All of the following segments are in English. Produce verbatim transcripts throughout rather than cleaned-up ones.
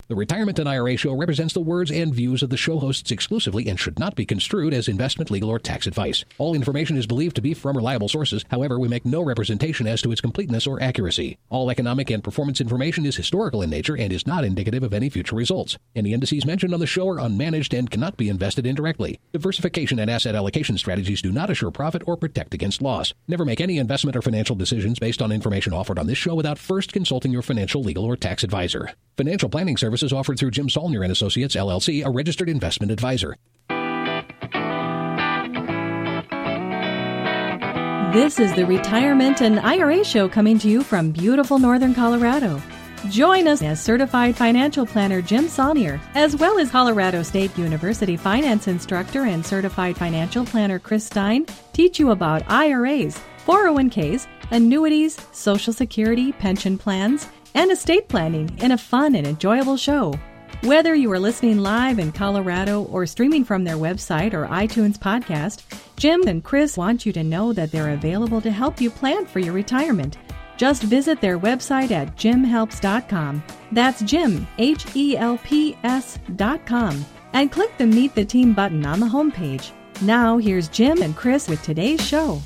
The Retirement and I R A Show represents the words and views of the show hosts exclusively and should not be construed as investment, legal, or tax advice. All information is believed to be from reliable sources. However, we make no representation as to its completeness or accuracy. All economic and performance information is historical in nature and is not indicative of any future results. Any indices mentioned on the show are unmanaged and cannot be invested indirectly. Diversification and asset allocation strategies do not assure profit or protect against loss. Never make any investment or financial decisions based on information offered on this show without first consulting your financial, legal, or tax advisor. Financial planning services offered through Jim Saulnier and Associates, L L C, a registered investment advisor. This is the Retirement and I R A Show coming to you from beautiful northern Colorado. Join us as Certified Financial Planner Jim Saulnier, as well as Colorado State University Finance Instructor and Certified Financial Planner Chris Stein, teach you about I R As, four oh one k's, annuities, Social Security, pension plans, and estate planning in a fun and enjoyable show. Whether you are listening live in Colorado or streaming from their website or iTunes podcast, Jim and Chris want you to know that they're available to help you plan for your retirement. Just visit their website at jim helps dot com. That's Jim, H E L P S dot com. And click the Meet the Team button on the homepage. Now, here's Jim and Chris with today's show.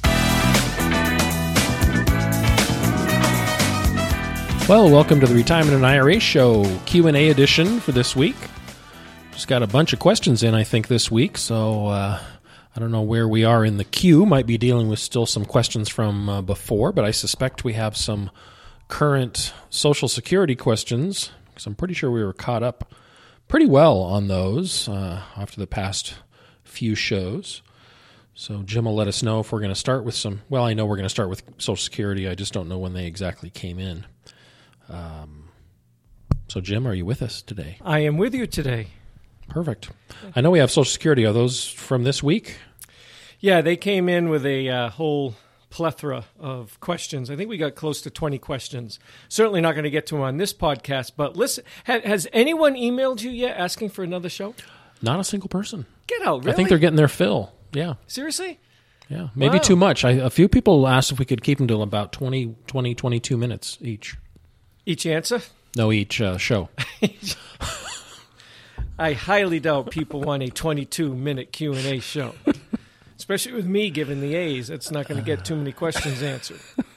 Well, welcome to the Retirement and I R A Show Q and A edition for this week. Just got a bunch of questions in, I think, this week, so uh, I don't know where we are in the queue. Might be dealing with still some questions from uh, before, but I suspect we have some current Social Security questions, because I'm pretty sure we were caught up pretty well on those uh, after the past few shows. So Jim will let us know if we're going to start with some, well, I know we're going to start with Social Security. I just don't know when they exactly came in. Um, so, Jim, are you with us today? I am with you today. Perfect. I know we have Social Security. Are those from this week? Yeah, they came in with a uh, whole plethora of questions. I think we got close to twenty questions. Certainly not going to get to them on this podcast, but listen, ha- has anyone emailed you yet asking for another show? Not a single person. Get out, really? I think they're getting their fill. Yeah. Seriously? Yeah, maybe wow. Too much. I, a few people asked if we could keep them to about twenty, twenty, twenty-two minutes each. Each answer? No, each uh, show. I highly doubt people want a twenty-two minute Q and A show. Especially with me giving the A's. It's not going to get too many questions answered.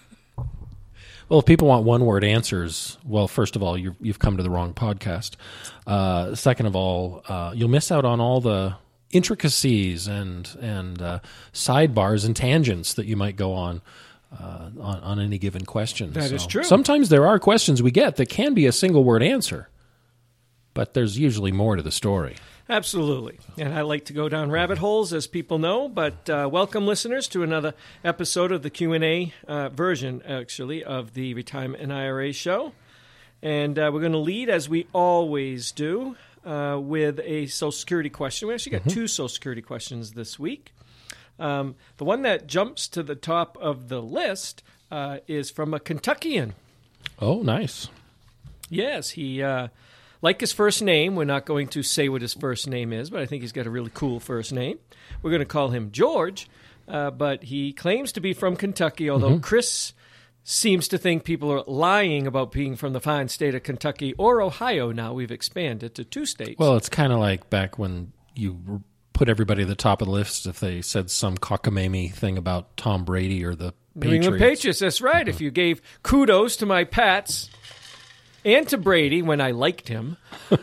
Well, if people want one-word answers, well, first of all, you're, you've come to the wrong podcast. Uh, second of all, uh, you'll miss out on all the intricacies and, and uh, sidebars and tangents that you might go on. Uh, on, on any given question. That so is true. Sometimes there are questions we get that can be a single word answer, but there's usually more to the story. Absolutely. And I like to go down rabbit holes, as people know, but uh, welcome, listeners, to another episode of the Q and A uh, version, actually, of the Retirement and I R A Show. And uh, we're going to lead, as we always do, uh, with a Social Security question. We actually got mm-hmm. two Social Security questions this week. Um, the one that jumps to the top of the list uh, is from a Kentuckian. Oh, nice. Yes, he, uh, like his first name, we're not going to say what his first name is, but I think he's got a really cool first name. We're going to call him George, uh, but he claims to be from Kentucky, although mm-hmm. Chris seems to think people are lying about being from the fine state of Kentucky or Ohio now. We've expanded to two states. Well, it's kind of like back when you were put everybody at the top of the list if they said some cockamamie thing about Tom Brady or the Patriots. New England Patriots, that's right. Mm-hmm. If you gave kudos to my Pats and to Brady when I liked him,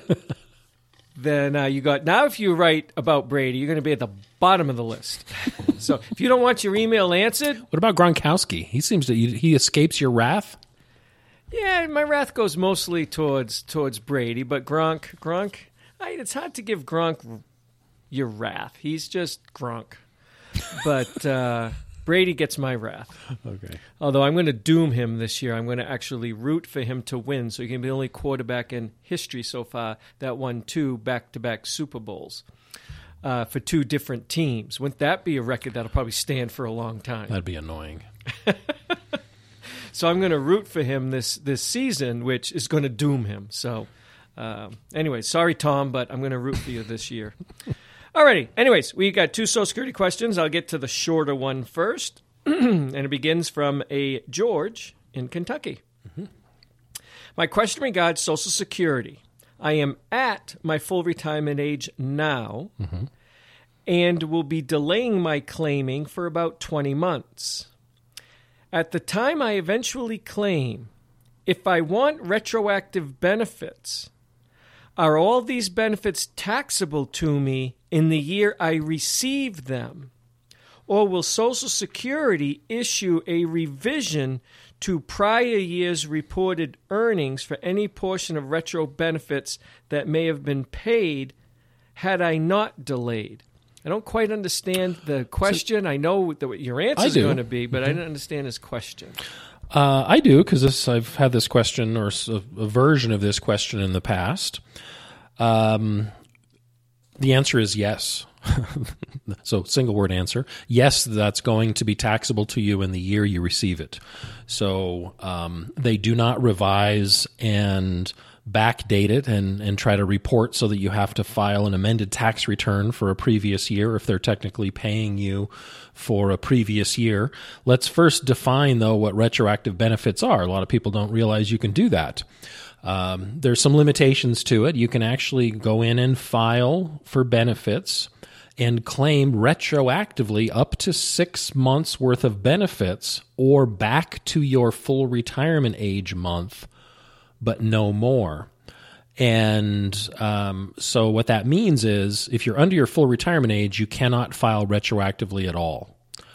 then uh, you got... Now if you write about Brady, you're going to be at the bottom of the list. So if you don't want your email answered... What about Gronkowski? He seems to... He escapes your wrath? Yeah, my wrath goes mostly towards towards Brady, but Gronk... Gronk... I, it's hard to give Gronk... your wrath. He's just Gronk. But uh, Brady gets my wrath. Okay. Although I'm going to doom him this year. I'm going to actually root for him to win, so he can be the only quarterback in history so far that won two back-to-back Super Bowls uh, for two different teams. Wouldn't that be a record that'll probably stand for a long time? That'd be annoying. So I'm going to root for him this, this season, which is going to doom him. So uh, anyway, sorry, Tom, but I'm going to root for you this year. Alrighty. Anyways, we got two Social Security questions. I'll get to the shorter one first, and it begins from a George in Kentucky. Mm-hmm. My question regards Social Security. I am at my full retirement age now Mm-hmm. and will be delaying my claiming for about twenty months. At the time I eventually claim, if I want retroactive benefits, are all these benefits taxable to me in the year I receive them? Or will Social Security issue a revision to prior years' reported earnings for any portion of retro benefits that may have been paid had I not delayed? I don't quite understand the question. So, I know the, what your answer is going to be, but mm-hmm. I don't understand his question. Uh, I do, because I've had this question, or a, a version of this question in the past. Um, the answer is yes. So, single word answer. Yes, that's going to be taxable to you in the year you receive it. So, um, they do not revise and backdate it and, and try to report so that you have to file an amended tax return for a previous year if they're technically paying you for a previous year. Let's first define, though, what retroactive benefits are. A lot of people don't realize you can do that. Um, there's some limitations to it. You can actually go in and file for benefits and claim retroactively up to six months worth of benefits or back to your full retirement age month, but no more. And um, so what that means is if you're under your full retirement age, you cannot file retroactively at all.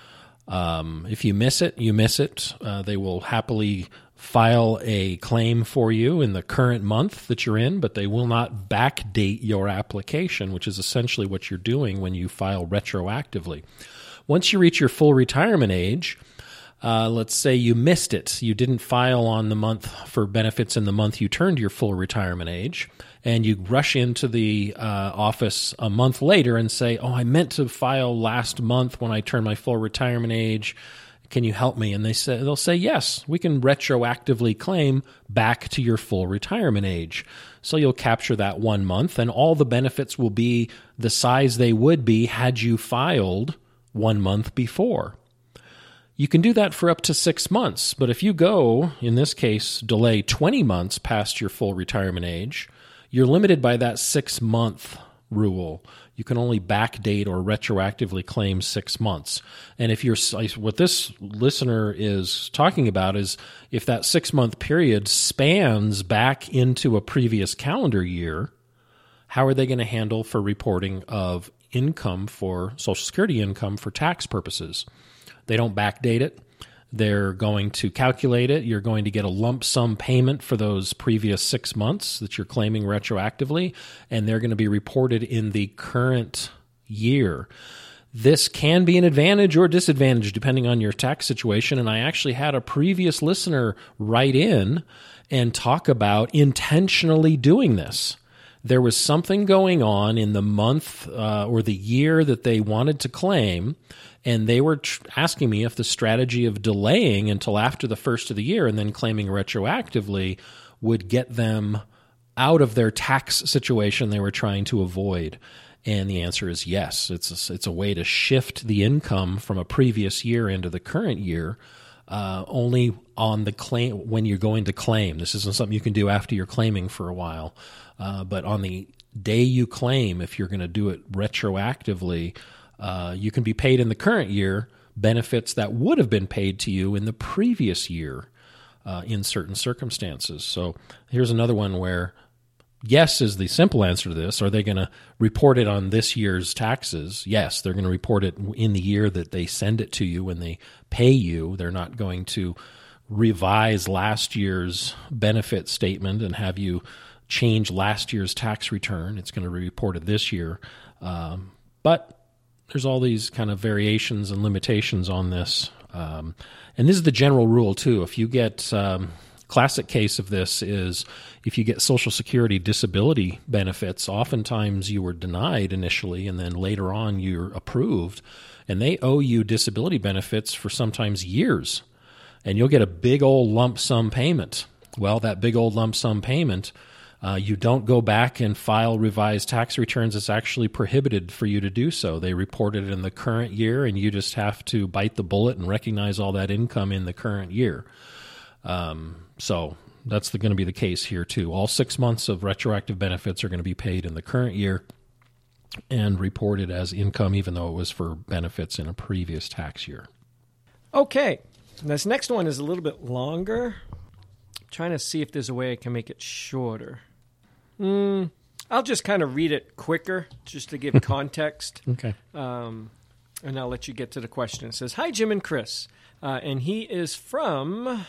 Um, if you miss it, you miss it. Uh, they will happily file a claim for you in the current month that you're in, but they will not backdate your application, which is essentially what you're doing when you file retroactively. Once you reach your full retirement age, uh, let's say you missed it. You didn't file on the month for benefits in the month you turned your full retirement age, and you rush into the uh, office a month later and say, oh, I meant to file last month when I turned my full retirement age. Can you help me? And they say, they'll say, yes, we can retroactively claim back to your full retirement age. So you'll capture that one month, and all the benefits will be the size they would be had you filed one month before. You can do that for up to six months, but if you go, in this case, delay twenty months past your full retirement age, you're limited by that six-month rule. You can only backdate or retroactively claim six months. And if you're, what this listener is talking about is if that six-month period spans back into a previous calendar year, how are they going to handle for reporting of income for Social Security income for tax purposes? They don't backdate it. They're going to calculate it. You're going to get a lump sum payment for those previous six months that you're claiming retroactively, and they're going to be reported in the current year. This can be an advantage or disadvantage depending on your tax situation, and I actually had a previous listener write in and talk about intentionally doing this. There was something going on in the month uh, or the year that they wanted to claim, and they were tr- asking me if the strategy of delaying until after the first of the year and then claiming retroactively would get them out of their tax situation they were trying to avoid. And the answer is yes. It's a, it's a way to shift the income from a previous year into the current year, uh, only on the claim when you're going to claim. This isn't something you can do after you're claiming for a while. Uh, but on the day you claim, if you're going to do it retroactively, uh, you can be paid in the current year benefits that would have been paid to you in the previous year uh, in certain circumstances. So here's another one where yes is the simple answer to this. Are they going to report it on this year's taxes? Yes, they're going to report it in the year that they send it to you when they pay you. They're not going to revise last year's benefit statement and have you change last year's tax return. It's going to be reported this year. Um, but there's all these kind of variations and limitations on this. Um, and this is the general rule, too. If you get, um, classic case of this is if you get Social Security disability benefits, oftentimes you were denied initially, and then later on you're approved, and they owe you disability benefits for sometimes years. And you'll get a big old lump sum payment. Well, that big old lump sum payment, Uh, you don't go back and file revised tax returns. It's actually prohibited for you to do so. They report it in the current year, and you just have to bite the bullet and recognize all that income in the current year. Um, so that's going to be the case here, too. All six months of retroactive benefits are going to be paid in the current year and reported as income, even though it was for benefits in a previous tax year. Okay. This next one is a little bit longer. I'm trying to see if there's a way I can make it shorter. Mm, I'll just kind of read it quicker, just to give context. Okay. Um, and I'll let you get to the question. It says, "Hi, Jim and Chris." Uh, and he is from...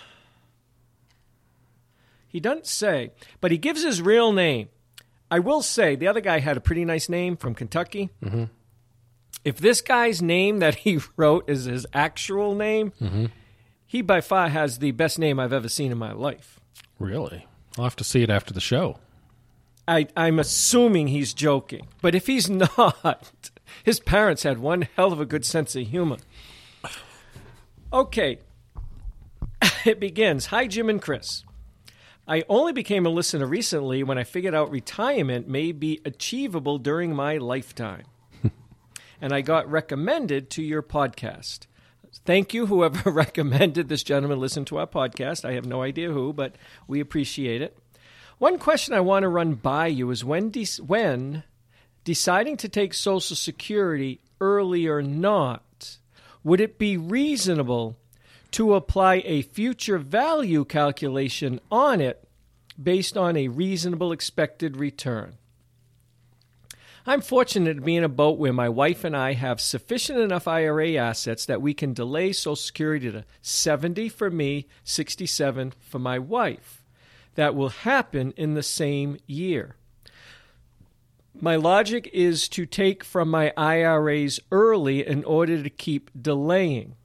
He doesn't say, but he gives his real name. I will say, the other guy had a pretty nice name from Kentucky. Mm-hmm. If this guy's name that he wrote is his actual name, mm-hmm. he by far has the best name I've ever seen in my life. Really? I'll have to see it after the show. I, I'm assuming he's joking. But if he's not, his parents had one hell of a good sense of humor. Okay. It begins, "Hi, Jim and Chris. I only became a listener recently when I figured out retirement may be achievable during my lifetime. And I got recommended to your podcast. Thank you, whoever recommended this gentleman listen to our podcast. I have no idea who, but we appreciate it. One question I want to run by you is when, de- when deciding to take Social Security early or not, would it be reasonable to apply a future value calculation on it based on a reasonable expected return? I'm fortunate to be in a boat where my wife and I have sufficient enough I R A assets that we can delay Social Security to seventy for me, sixty-seven for my wife. That will happen in the same year. My logic is to take from my I R As early in order to keep delaying.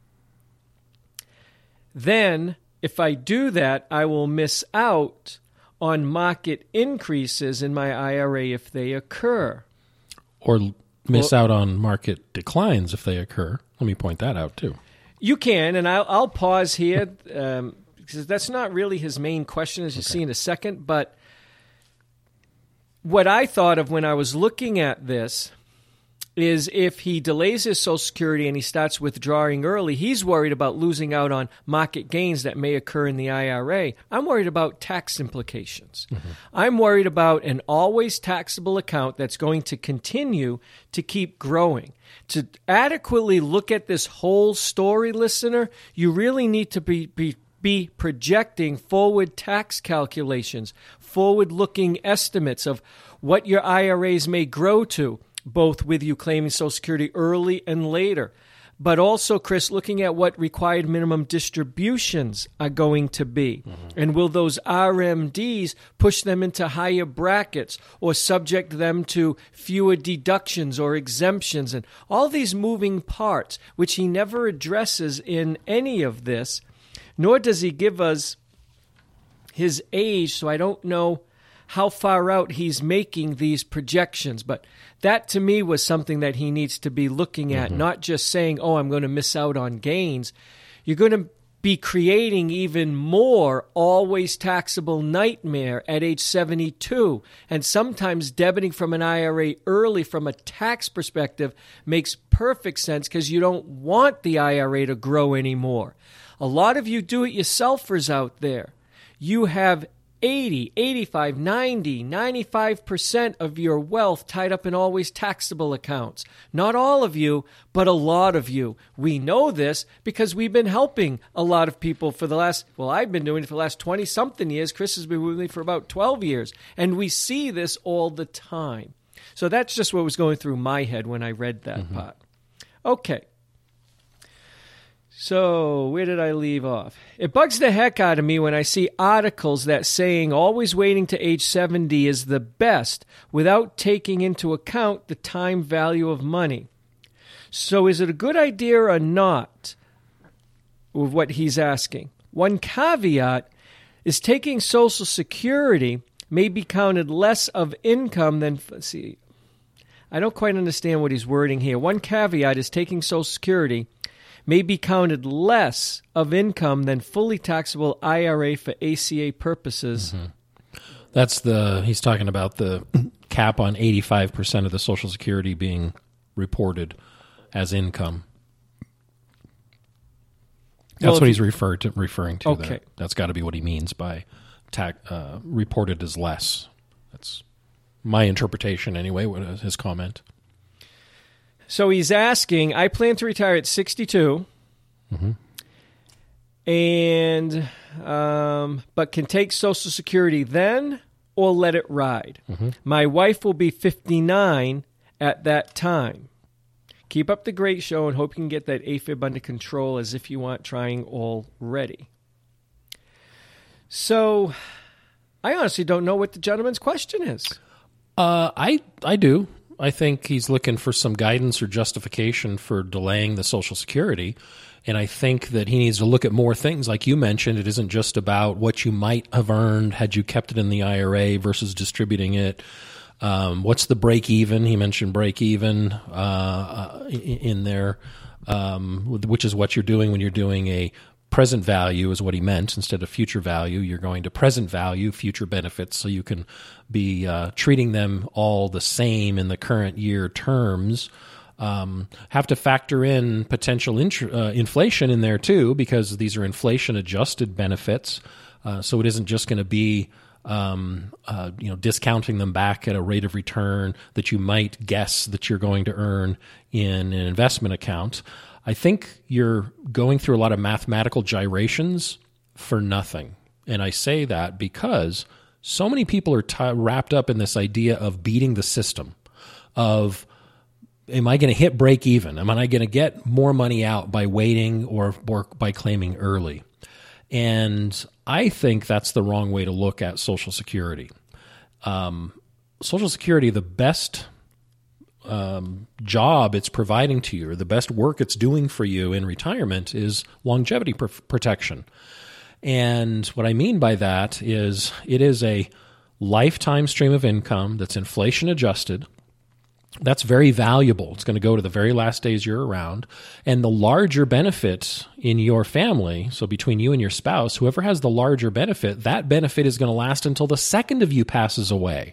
Then, if I do that, I will miss out on market increases in my I R A if they occur. Or miss Well- out on market declines if they occur. Let me point that out, too. You can, and I'll, I'll pause here, um, because that's not really his main question, as you see in a second. But what I thought of when I was looking at this is if he delays his Social Security and he starts withdrawing early, he's worried about losing out on market gains that may occur in the I R A. I'm worried about tax implications. Mm-hmm. I'm worried about an always taxable account that's going to continue to keep growing. To adequately look at this whole story, listener, you really need to be, be, be projecting forward tax calculations, forward-looking estimates of what your I R As may grow to, both with you claiming Social Security early and later. But also, Chris, looking at what required minimum distributions are going to be. Mm-hmm. And will those R M Ds push them into higher brackets or subject them to fewer deductions or exemptions? And all these moving parts, which he never addresses in any of this, nor does he give us his age, so I don't know how far out he's making these projections. But that, to me, was something that he needs to be looking at, mm-hmm. not just saying, oh, I'm going to miss out on gains. You're going to be creating even more always taxable nightmare at age seventy-two. And sometimes debiting from an I R A early from a tax perspective makes perfect sense because you don't want the I R A to grow anymore. A lot of you do-it-yourselfers out there, you have eighty, eighty-five, ninety, ninety-five percent of your wealth tied up in always taxable accounts. Not all of you, but a lot of you. We know this because we've been helping a lot of people for the last, well, I've been doing it for the last twenty-something years. Chris has been with me for about twelve years. And we see this all the time. So that's just what was going through my head when I read that mm-hmm. part. Okay. So, where did I leave off? It bugs the heck out of me when I see articles that saying always waiting to age seventy is the best without taking into account the time value of money. So, is it a good idea or not? With what he's asking. One caveat is taking Social Security may be counted less of income than, let's see, I don't quite understand what he's wording here. One caveat is taking Social Security may be counted less of income than fully taxable I R A for A C A purposes. Mm-hmm. That's the, he's talking about the cap on eighty-five percent of the Social Security being reported as income. That's Well, what if he's you- referred to, referring to Okay. there. That's got to be what he means by tax, uh, reported as less. That's my interpretation anyway, what is his comment. So he's asking, I plan to retire at sixty-two, and um, but can take Social Security then or let it ride. My wife will be fifty-nine at that time. Keep up the great show and hope you can get that AFib under control as if you aren't trying already. So I honestly don't know what the gentleman's question is. Uh, I I do. I think he's looking for some guidance or justification for delaying the Social Security. And I think that he needs to look at more things. Like you mentioned, it isn't just about what you might have earned had you kept it in the I R A versus distributing it. Um, what's the break even? He mentioned break even uh, uh, in there, um, which is what you're doing when you're doing a present value is what he meant. Instead of future value, you're going to present value, future benefits, so you can be uh, treating them all the same in the current year terms. Um, have to factor in potential intr- uh, inflation in there too, because these are inflation-adjusted benefits. Uh, so it isn't just going to be um, uh, you know discounting them back at a rate of return that you might guess that you're going to earn in an investment account. I think you're going through a lot of mathematical gyrations for nothing. And I say that because so many people are t- wrapped up in this idea of beating the system, of am I going to hit break even? Am I going to get more money out by waiting or, or by claiming early? And I think that's the wrong way to look at Social Security. Um, Social Security, the best Um, job it's providing to you, or the best work it's doing for you in retirement, is longevity pr- protection. And what I mean by that is it is a lifetime stream of income that's inflation adjusted. That's very valuable. It's going to go to the very last days you're around. And the larger benefit in your family, so between you and your spouse, whoever has the larger benefit, that benefit is going to last until the second of you passes away.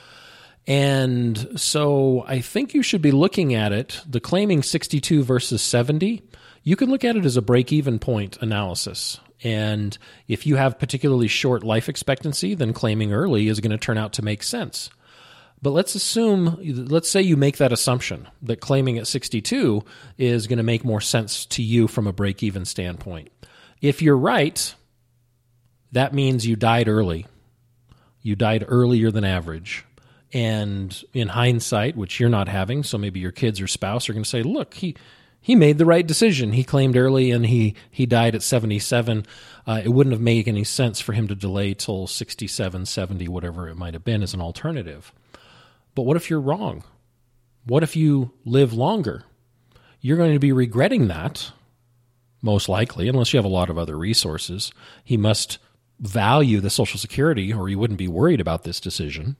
And so I think you should be looking at it, the claiming sixty-two versus seventy, you can look at it as a break-even point analysis. And if you have particularly short life expectancy, then claiming early is going to turn out to make sense. But let's assume, let's say you make that assumption that claiming at sixty-two is going to make more sense to you from a break-even standpoint. If you're right, that means you died early. You died earlier than average. And in hindsight, which you're not having, so maybe your kids or spouse are going to say, look, he he made the right decision. He claimed early and he, he died at seventy-seven. Uh, it wouldn't have made any sense for him to delay till sixty-seven, seventy, whatever it might have been as an alternative. But what if you're wrong? What if you live longer? You're going to be regretting that, most likely, unless you have a lot of other resources. He must value the Social Security or he wouldn't be worried about this decision.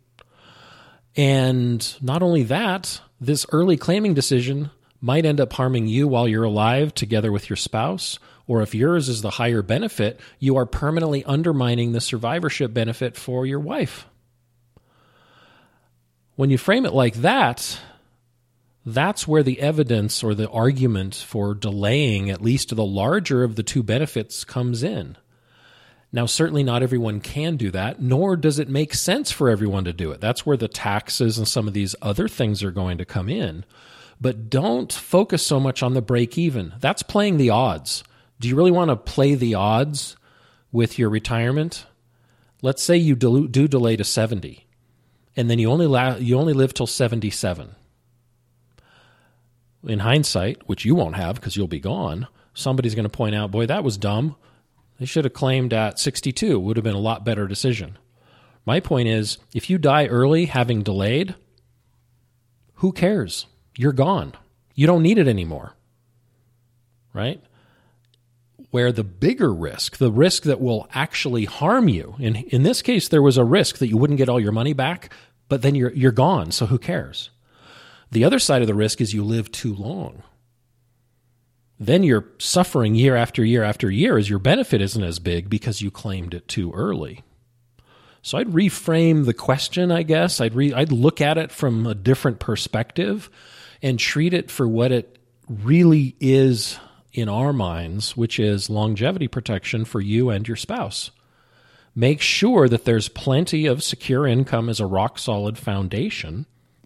And not only that, this early claiming decision might end up harming you while you're alive together with your spouse, or if yours is the higher benefit, you are permanently undermining the survivorship benefit for your wife. When you frame it like that, that's where the evidence or the argument for delaying at least the larger of the two benefits comes in. Now, certainly not everyone can do that, nor does it make sense for everyone to do it. That's where the taxes and some of these other things are going to come in. But don't focus so much on the break even. That's playing the odds. Do you really want to play the odds with your retirement? Let's say you do, do delay to seventy, and then you only la- you only live till seventy-seven. In hindsight, which you won't have because you'll be gone, somebody's going to point out, boy, that was dumb. They should have claimed at sixty-two. It would have been a lot better decision. My point is, if you die early having delayed, who cares? You're gone. You don't need it anymore. Right? Where the bigger risk, the risk that will actually harm you, in, in this case, there was a risk that you wouldn't get all your money back, but then you're you're gone, so who cares? The other side of the risk is you live too long. Then you're suffering year after year after year as your benefit isn't as big because you claimed it too early. So I'd reframe the question, I guess. I'd re- I'd look at it from a different perspective and treat it for what it really is in our minds, which is longevity protection for you and your spouse. Make sure that there's plenty of secure income as a rock-solid foundation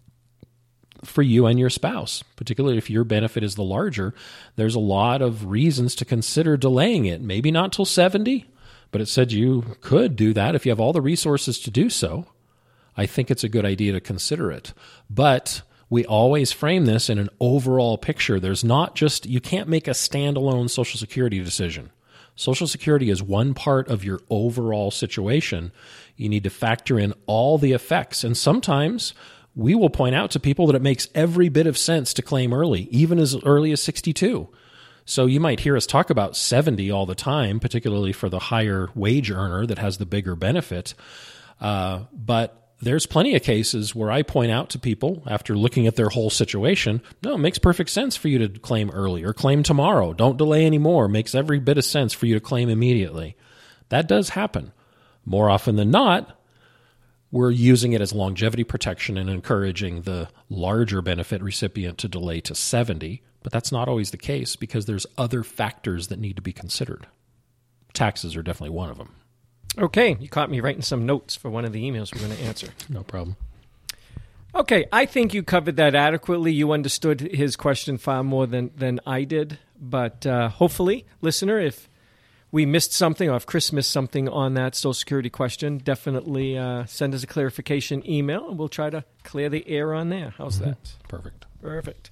for you and your spouse, particularly if your benefit is the larger. There's a lot of reasons to consider delaying it. Maybe not till seventy, but it said you could do that if you have all the resources to do so. I think it's a good idea to consider it. But we always frame this in an overall picture. There's not just, you can't make a standalone Social Security decision. Social Security is one part of your overall situation. You need to factor in all the effects. And sometimes we will point out to people that it makes every bit of sense to claim early, even as early as sixty-two. So you might hear us talk about seventy all the time, particularly for the higher wage earner that has the bigger benefit. Uh, but there's plenty of cases where I point out to people after looking at their whole situation, no, it makes perfect sense for you to claim early or claim tomorrow. Don't delay anymore. It makes every bit of sense for you to claim immediately. That does happen. More often than not, we're using it as longevity protection and encouraging the larger benefit recipient to delay to seventy, but that's not always the case because there's other factors that need to be considered. Taxes are definitely one of them. Okay, you caught me writing some notes for one of the emails we're going to answer. No problem. Okay, I think you covered that adequately. You understood his question far more than, than I did. But uh, hopefully, listener, if we missed something or if Chris missed something on that Social Security question, definitely uh, send us a clarification email, and we'll try to clear the air on there. How's mm-hmm. that? Perfect. Perfect.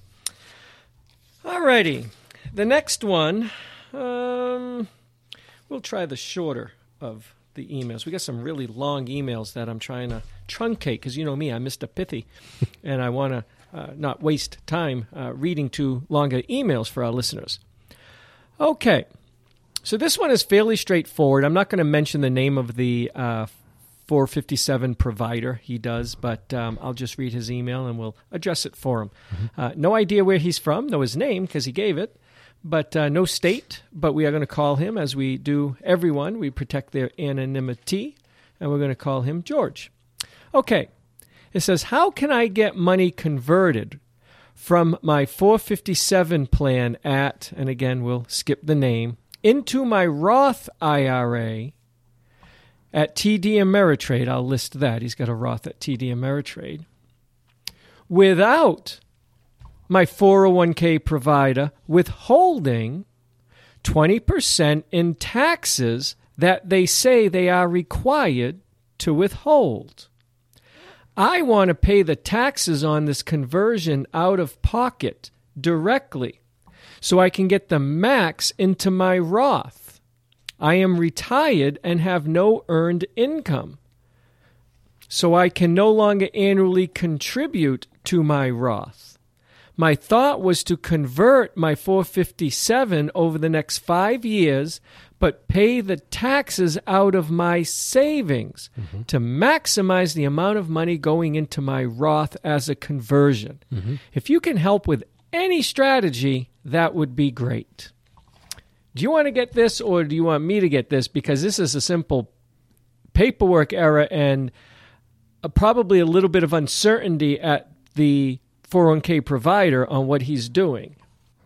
All righty. The next one, um, we'll try the shorter of the emails. We got some really long emails that I'm trying to truncate because you know me, I'm Mister Pithy, and I want to uh, not waste time uh, reading too longer emails for our listeners. Okay, so this one is fairly straightforward. I'm not going to mention the name of the uh, four fifty-seven provider he does, but um, I'll just read his email and we'll address it for him. Mm-hmm. Uh, no idea where he's from, know his name because he gave it. But uh, no state, but we are going to call him, as we do everyone. We protect their anonymity, and we're going to call him George. Okay, it says, how can I get money converted from my four fifty-seven plan at, and again, we'll skip the name, into my Roth I R A at T D Ameritrade? I'll list that. He's got a Roth at T D Ameritrade. Without my four oh one k provider withholding twenty percent in taxes that they say they are required to withhold. I want to pay the taxes on this conversion out of pocket directly so I can get the max into my Roth. I am retired and have no earned income, so I can no longer annually contribute to my Roth. My thought was to convert my four fifty-seven over the next five years, but pay the taxes out of my savings mm-hmm. to maximize the amount of money going into my Roth as a conversion. Mm-hmm. If you can help with any strategy, that would be great. Do you want to get this or do you want me to get this? Because this is a simple paperwork error and a, probably a little bit of uncertainty at the four oh one k provider on what he's doing.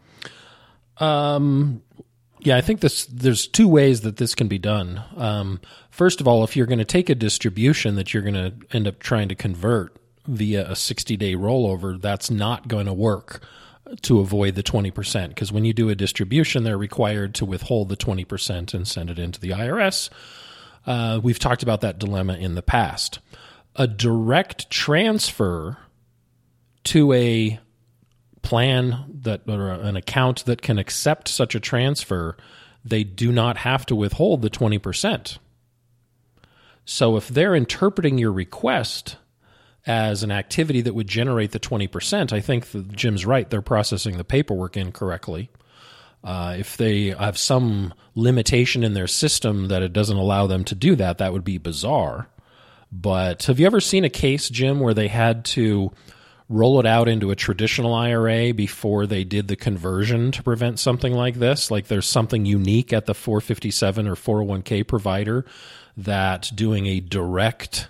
Um, yeah, I think this. There's two ways that this can be done. Um, first of all, if you're going to take a distribution that you're going to end up trying to convert via a sixty-day rollover, that's not going to work to avoid the twenty percent. Because when you do a distribution, they're required to withhold the twenty percent and send it into the I R S. Uh, we've talked about that dilemma in the past. A direct transfer to a plan that or an account that can accept such a transfer, they do not have to withhold the twenty percent. So if they're interpreting your request as an activity that would generate the twenty percent, I think that Jim's right. They're processing the paperwork incorrectly. Uh, if they have some limitation in their system that it doesn't allow them to do that, that would be bizarre. But have you ever seen a case, Jim, where they had to roll it out into a traditional I R A before they did the conversion to prevent something like this? Like there's something unique at the four fifty-seven or four oh one k provider that doing a direct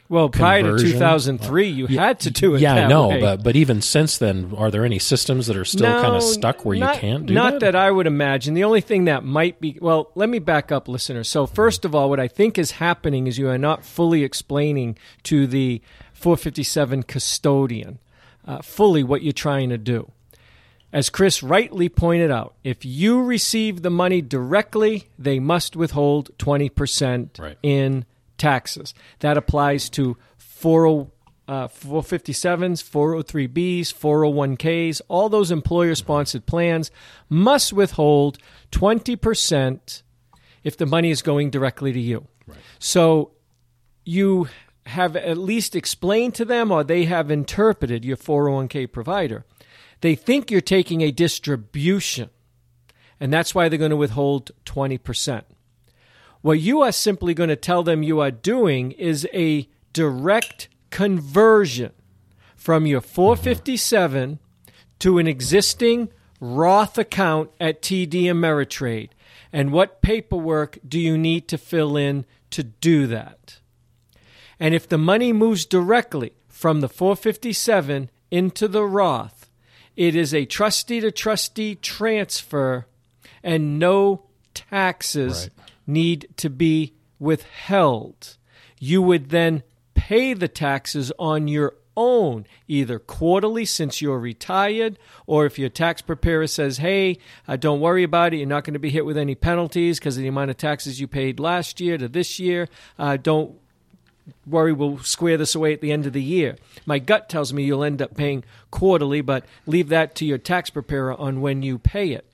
Well, prior to conversion. two thousand three, you Yeah, had to do it Yeah, that I know, way. but but even since then, are there any systems that are still No, kind of stuck where not, you can't do not that? that I would imagine. The only thing that might be, well, let me back up, listeners. So first of all, what I think is happening is you are not fully explaining to the four fifty-seven custodian uh, fully what you're trying to do. As Chris rightly pointed out, if you receive the money directly, they must withhold twenty percent Right. in taxes. That applies to four fifty-sevens, four oh three Bs, four oh one Ks. All those employer-sponsored plans must withhold twenty percent if the money is going directly to you. Right. So you have at least explained to them, or they have interpreted, your four oh one K provider, they think you're taking a distribution, and that's why they're going to withhold twenty percent. What you are simply going to tell them you are doing is a direct conversion from your four fifty-seven to an existing Roth account at T D Ameritrade. And what paperwork do you need to fill in to do that? And if the money moves directly from the four fifty-seven into the Roth, it is a trustee-to-trustee transfer, and no taxes Right. need to be withheld. You would then pay the taxes on your own, either quarterly since you're retired, or if your tax preparer says, hey, uh, don't worry about it, you're not going to be hit with any penalties because of the amount of taxes you paid last year to this year, uh, don't worry, we'll square this away at the end of the year. My gut tells me you'll end up paying quarterly, but leave that to your tax preparer on when you pay it.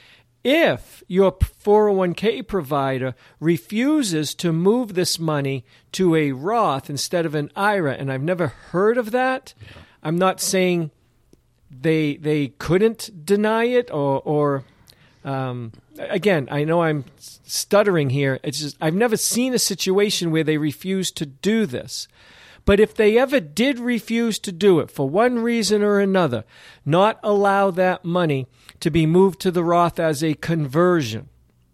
If your four oh one K provider refuses to move this money to a Roth instead of an I R A, and I've never heard of that, yeah. I'm not saying they they couldn't deny it, or, or um, again, I know I'm stuttering here. It's just I've never seen a situation where they refuse to do this. But if they ever did refuse to do it for one reason or another, not allow that money to be moved to the Roth as a conversion,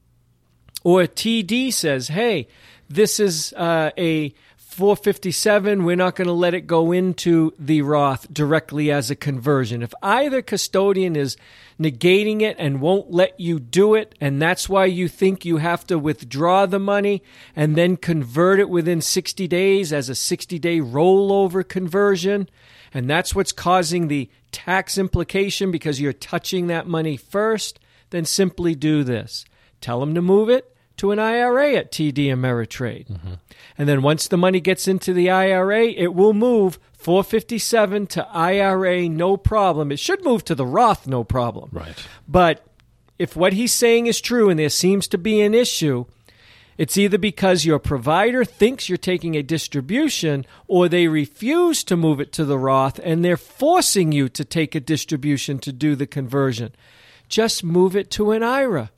or T D says, hey, this is uh, a four fifty-seven, we're not going to let it go into the Roth directly as a conversion. If either custodian is negating it and won't let you do it, and that's why you think you have to withdraw the money and then convert it within sixty days as a sixty-day rollover conversion, and that's what's causing the tax implication because you're touching that money first, then simply do this. Tell them to move it to an I R A at T D Ameritrade. Mm-hmm. And then once the money gets into the I R A, it will move four fifty-seven to I R A, no problem. It should move to the Roth, no problem. Right. But if what he's saying is true and there seems to be an issue, it's either because your provider thinks you're taking a distribution, or they refuse to move it to the Roth and they're forcing you to take a distribution to do the conversion. Just move it to an I R A.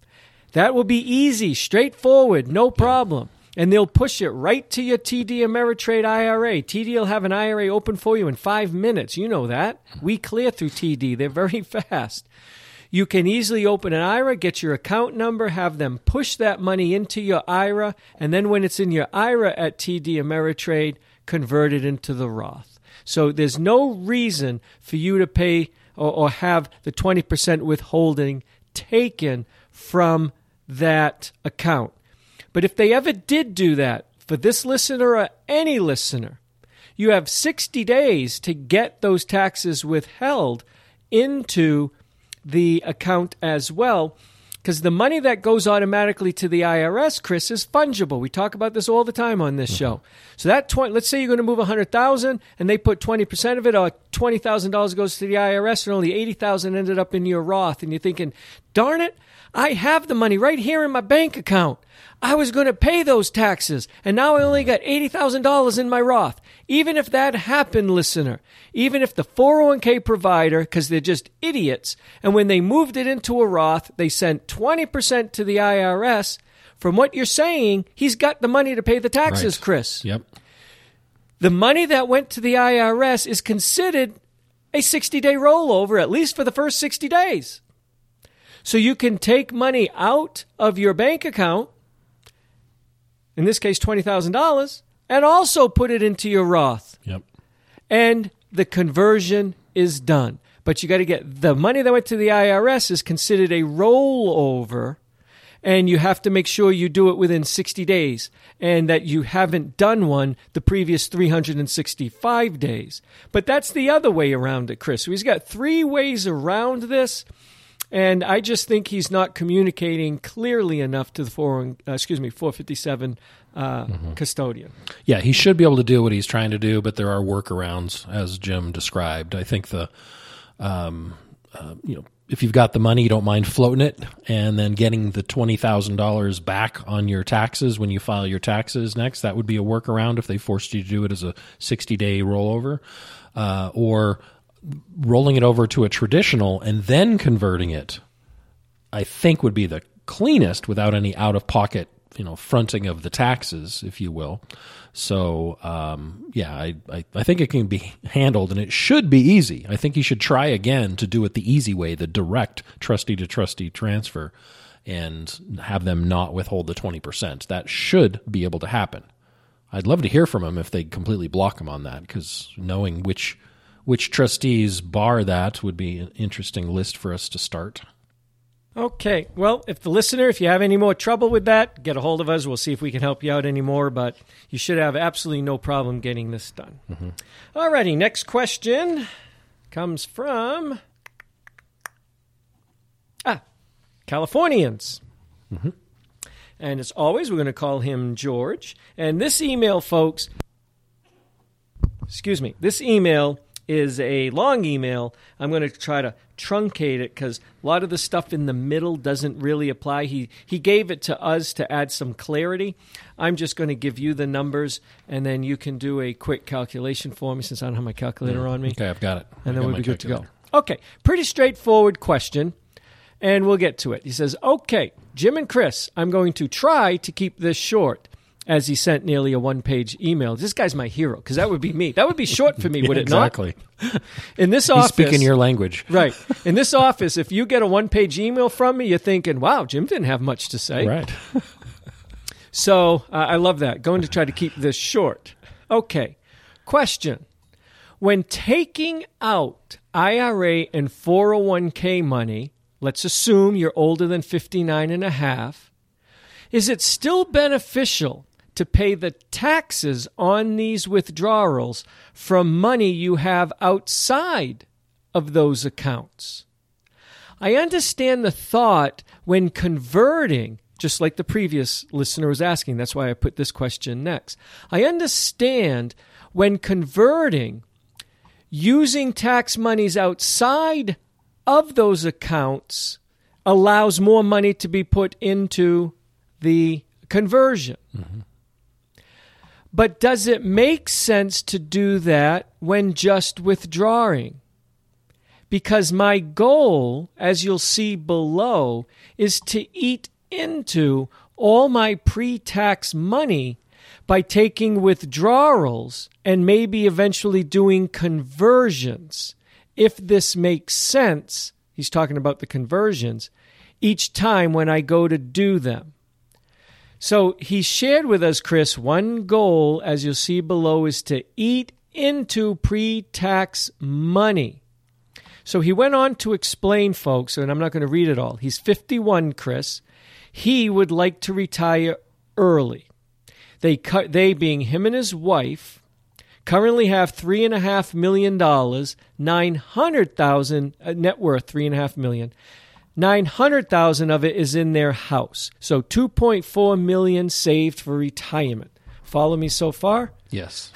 That will be easy, straightforward, no problem. And they'll push it right to your T D Ameritrade I R A. T D will have an I R A open for you in five minutes. You know that. We clear through T D. They're very fast. You can easily open an I R A, get your account number, have them push that money into your I R A, and then when it's in your I R A at T D Ameritrade, convert it into the Roth. So there's no reason for you to pay or, or have the twenty percent withholding taken from that account. But if they ever did do that, for this listener or any listener, you have sixty days to get those taxes withheld into the account as well, because the money that goes automatically to the I R S, Chris, is fungible. We talk about this all the time on this mm-hmm. show. So that twenty, let's say you're going to move one hundred thousand dollars and they put twenty percent of it, or twenty thousand dollars goes to the I R S and only eighty thousand dollars ended up in your Roth, and you're thinking, darn it, I have the money right here in my bank account. I was going to pay those taxes, and now I only got eighty thousand dollars in my Roth. Even if that happened, listener, even if the four oh one K provider, because they're just idiots, and when they moved it into a Roth, they sent twenty percent to the I R S, from what you're saying, he's got the money to pay the taxes, right. Chris. Yep. The money that went to the I R S is considered a sixty-day rollover, at least for the first sixty days. So you can take money out of your bank account, in this case twenty thousand dollars, and also put it into your Roth. Yep. And the conversion is done. But you got to get the money that went to the I R S is considered a rollover, and you have to make sure you do it within sixty days and that you haven't done one the previous three hundred sixty-five days. But that's the other way around it, Chris. He's got three ways around this, and I just think he's not communicating clearly enough to the four, uh, excuse me, four fifty-seven uh, mm-hmm. custodian. Yeah, he should be able to do what he's trying to do, but there are workarounds, as Jim described. I think the, um, uh, you know, if you've got the money, you don't mind floating it and then getting the twenty thousand dollars back on your taxes when you file your taxes next. That would be a workaround if they forced you to do it as a sixty-day rollover, uh, or rolling it over to a traditional and then converting it, I think would be the cleanest without any out-of-pocket, you know, fronting of the taxes, if you will. So, um, yeah, I, I, I think it can be handled, and it should be easy. I think you should try again to do it the easy way, the direct trustee-to-trustee transfer, and have them not withhold the twenty percent. That should be able to happen. I'd love to hear from them if they completely block them on that, because knowing which which trustees bar that would be an interesting list for us to start. Okay. Well, if the listener, if you have any more trouble with that, get a hold of us. We'll see if we can help you out anymore, but you should have absolutely no problem getting this done. Mm-hmm. All righty. Next question comes from ah, Californians. Mm-hmm. And as always, we're going to call him George. And this email, folks, excuse me, this email is a long email. I'm going to try to truncate it because a lot of the stuff in the middle doesn't really apply. He he gave it to us to add some clarity. I'm just going to give you the numbers, and then you can do a quick calculation for me since I don't have my calculator on me. Okay, I've got it. And I've then we'll be good to go. Okay, pretty straightforward question, and we'll get to it. He says, okay, Jim and Chris, I'm going to try to keep this short. As he sent nearly a one-page email. This guy's my hero, because that would be me. That would be short for me, would yeah, it not? Exactly. In this He's office... speaking your language. Right. In this office, if you get a one-page email from me, you're thinking, wow, Jim didn't have much to say. Right. So uh, I love that. Going to try to keep this short. Okay. Question. When taking out I R A and four oh one k money, let's assume you're older than fifty-nine and a half, is it still beneficial to pay the taxes on these withdrawals from money you have outside of those accounts? I understand the thought when converting, just like the previous listener was asking. That's why I put this question next. I understand when converting, using tax monies outside of those accounts allows more money to be put into the conversion. Mm-hmm. But does it make sense to do that when just withdrawing? Because my goal, as you'll see below, is to eat into all my pre-tax money by taking withdrawals and maybe eventually doing conversions. If this makes sense, he's talking about the conversions, each time when I go to do them. So he shared with us, Chris, one goal, as you'll see below, is to eat into pre-tax money. So he went on to explain, folks, and I'm not going to read it all. He's fifty-one, Chris. He would like to retire early. They, cut, they being him and his wife, currently have three point five million dollars, nine hundred thousand dollars net worth, three point five million dollars. nine hundred thousand dollars of it is in their house. So two point four million dollars saved for retirement. Follow me so far? Yes.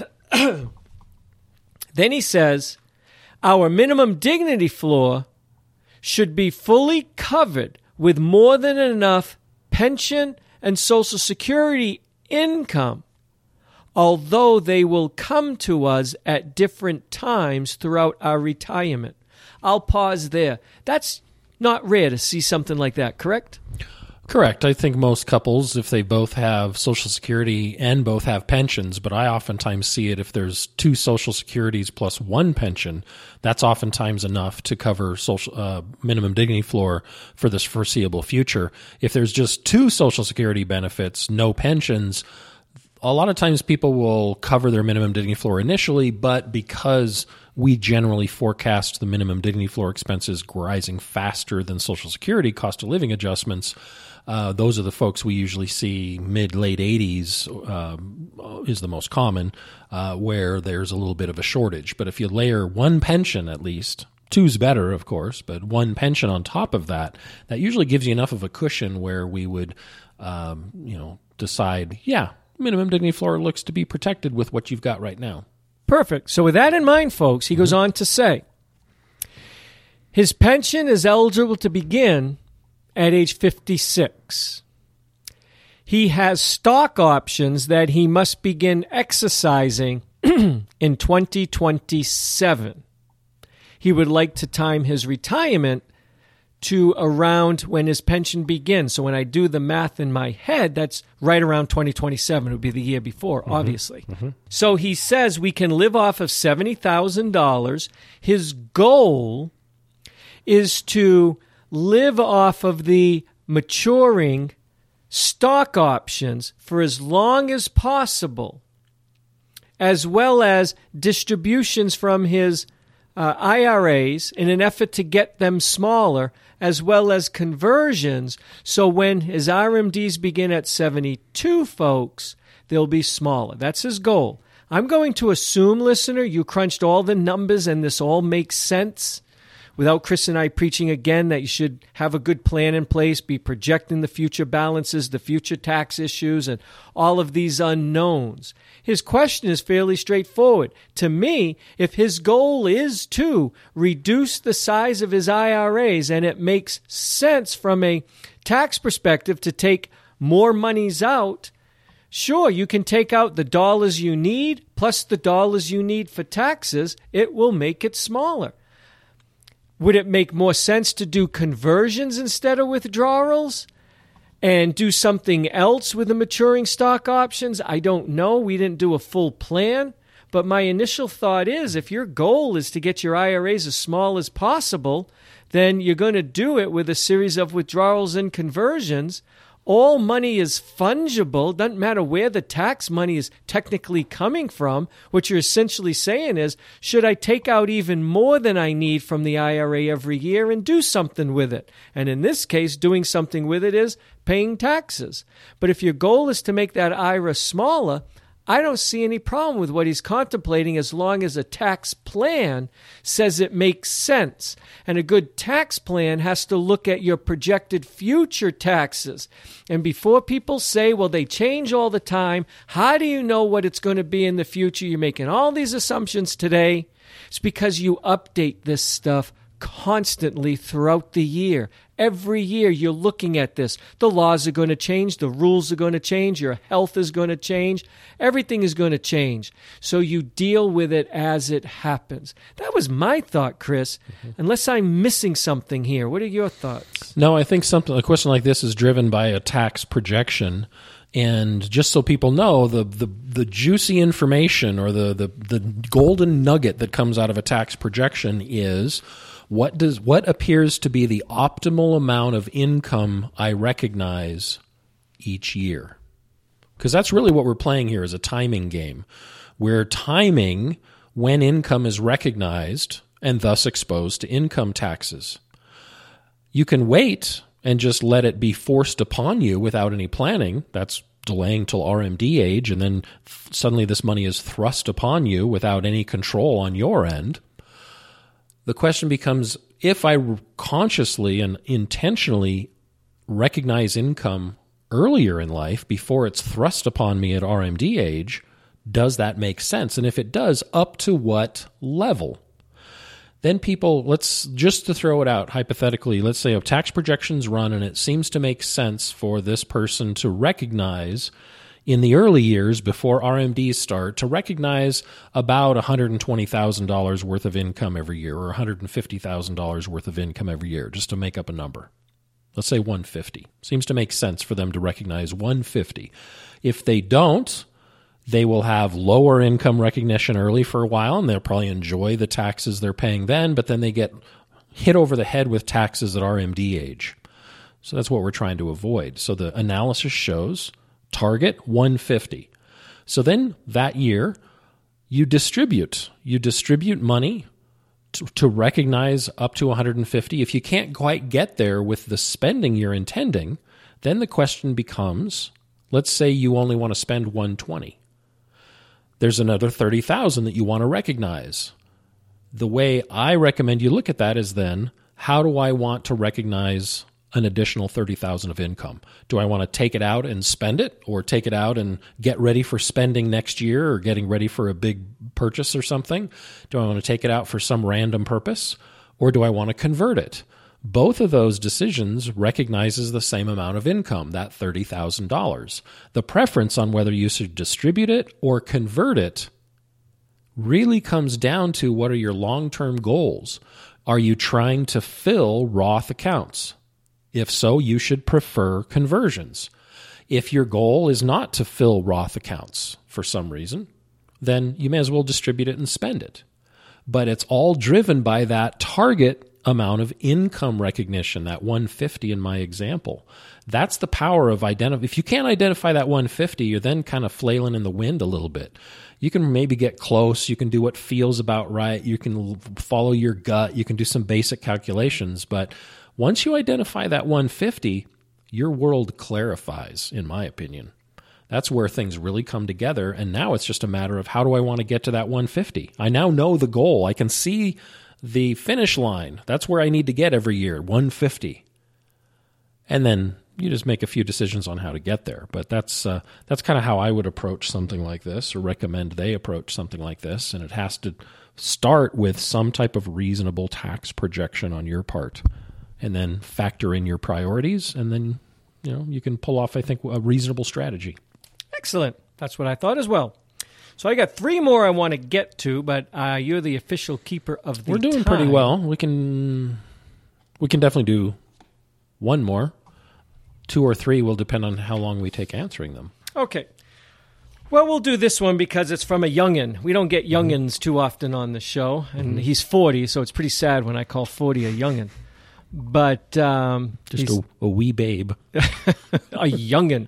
Then he says, our minimum dignity floor should be fully covered with more than enough pension and Social Security income, although they will come to us at different times throughout our retirement. I'll pause there. That's not rare to see something like that, correct? Correct. I think most couples, if they both have Social Security and both have pensions, but I oftentimes see it if there's two Social Securities plus one pension, that's oftentimes enough to cover social uh, minimum dignity floor for this foreseeable future. If there's just two Social Security benefits, no pensions, a lot of times people will cover their minimum dignity floor initially, but because we generally forecast the minimum dignity floor expenses rising faster than Social Security cost of living adjustments, uh, those are the folks we usually see mid, late eighties um, is the most common, uh, where there's a little bit of a shortage. But if you layer one pension at least, two's better, of course, but one pension on top of that, that usually gives you enough of a cushion where we would, um, you know, decide, yeah, minimum dignity floor looks to be protected with what you've got right now. Perfect. So with that in mind, folks, he goes on to say, his pension is eligible to begin at age fifty-six. He has stock options that he must begin exercising in twenty twenty-seven. He would like to time his retirement to around when his pension begins. So when I do the math in my head, that's right around twenty twenty-seven. It would be the year before, mm-hmm. obviously. Mm-hmm. So he says we can live off of seventy thousand dollars. His goal is to live off of the maturing stock options for as long as possible, as well as distributions from his uh, I R As in an effort to get them smaller, as well as conversions. So when his R M Ds begin at seventy-two, folks, they'll be smaller. That's his goal. I'm going to assume, listener, you crunched all the numbers and this all makes sense. Without Chris and I preaching again that you should have a good plan in place, be projecting the future balances, the future tax issues, and all of these unknowns. His question is fairly straightforward. To me, if his goal is to reduce the size of his I R As, and it makes sense from a tax perspective to take more monies out, sure, you can take out the dollars you need plus the dollars you need for taxes. It will make it smaller. Would it make more sense to do conversions instead of withdrawals and do something else with the maturing stock options? I don't know. We didn't do a full plan. But my initial thought is if your goal is to get your I R As as small as possible, then you're going to do it with a series of withdrawals and conversions. All money is fungible. Doesn't matter where the tax money is technically coming from. What you're essentially saying is, should I take out even more than I need from the I R A every year and do something with it? And in this case, doing something with it is paying taxes. But if your goal is to make that I R A smaller, I don't see any problem with what he's contemplating as long as a tax plan says it makes sense. And a good tax plan has to look at your projected future taxes. And before people say, well, they change all the time, how do you know what it's going to be in the future? You're making all these assumptions today. It's because you update this stuff constantly throughout the year. Every year you're looking at this. The laws are going to change. The rules are going to change. Your health is going to change. Everything is going to change. So you deal with it as it happens. That was my thought, Chris. Mm-hmm. Unless I'm missing something here. What are your thoughts? No, I think something a question like this is driven by a tax projection. And just so people know, the, the, the juicy information or the, the, the golden nugget that comes out of a tax projection is What does what appears to be the optimal amount of income I recognize each year? Because that's really what we're playing here is a timing game. We're timing when income is recognized and thus exposed to income taxes. You can wait and just let it be forced upon you without any planning. That's delaying till R M D age, and then suddenly this money is thrust upon you without any control on your end. The question becomes, if I consciously and intentionally recognize income earlier in life before it's thrust upon me at R M D age, does that make sense? And if it does, up to what level? Then people, let's just to throw it out hypothetically, let's say a tax projections run and it seems to make sense for this person to recognize in the early years before R M Ds start, to recognize about one hundred twenty thousand dollars worth of income every year or one hundred fifty thousand dollars worth of income every year, just to make up a number. Let's say one hundred fifty. Seems to make sense for them to recognize one hundred fifty. If they don't, they will have lower income recognition early for a while, and they'll probably enjoy the taxes they're paying then, but then they get hit over the head with taxes at R M D age. So that's what we're trying to avoid. So the analysis shows target one hundred fifty. So then that year, you distribute. You distribute money to, to recognize up to one hundred fifty. If you can't quite get there with the spending you're intending, then the question becomes, let's say you only want to spend one hundred twenty. There's another thirty thousand that you want to recognize. The way I recommend you look at that is then, how do I want to recognize an additional thirty thousand of income? Do I want to take it out and spend it, or take it out and get ready for spending next year, or getting ready for a big purchase or something? Do I want to take it out for some random purpose, or do I want to convert it? Both of those decisions recognizes the same amount of income, that thirty thousand dollars. The preference on whether you should distribute it or convert it really comes down to, what are your long-term goals? Are you trying to fill Roth accounts? If so, you should prefer conversions. If your goal is not to fill Roth accounts for some reason, then you may as well distribute it and spend it. But it's all driven by that target amount of income recognition, that one hundred fifty in my example. That's the power of identifying. If you can't identify that one hundred fifty, you're then kind of flailing in the wind a little bit. You can maybe get close. You can do what feels about right. You can follow your gut. You can do some basic calculations. But once you identify that one hundred fifty, your world clarifies, in my opinion. That's where things really come together. And now it's just a matter of, how do I want to get to that one hundred fifty? I now know the goal. I can see the finish line. That's where I need to get every year, one hundred fifty. And then you just make a few decisions on how to get there. But that's uh, that's kind of how I would approach something like this, or recommend they approach something like this. And it has to start with some type of reasonable tax projection on your part, and then factor in your priorities, and then, you know, you can pull off, I think, a reasonable strategy. Excellent. That's what I thought as well. So I got three more I want to get to, but uh, you're the official keeper of the We're doing time. pretty well. We can we can definitely do one more. Two or three will depend on how long we take answering them. Okay. Well, we'll do this one because it's from a youngin. We don't get youngins mm-hmm. too often on the show, and mm-hmm. he's forty, so it's pretty sad when I call forty a youngin. But um, just a, a wee babe, a youngin.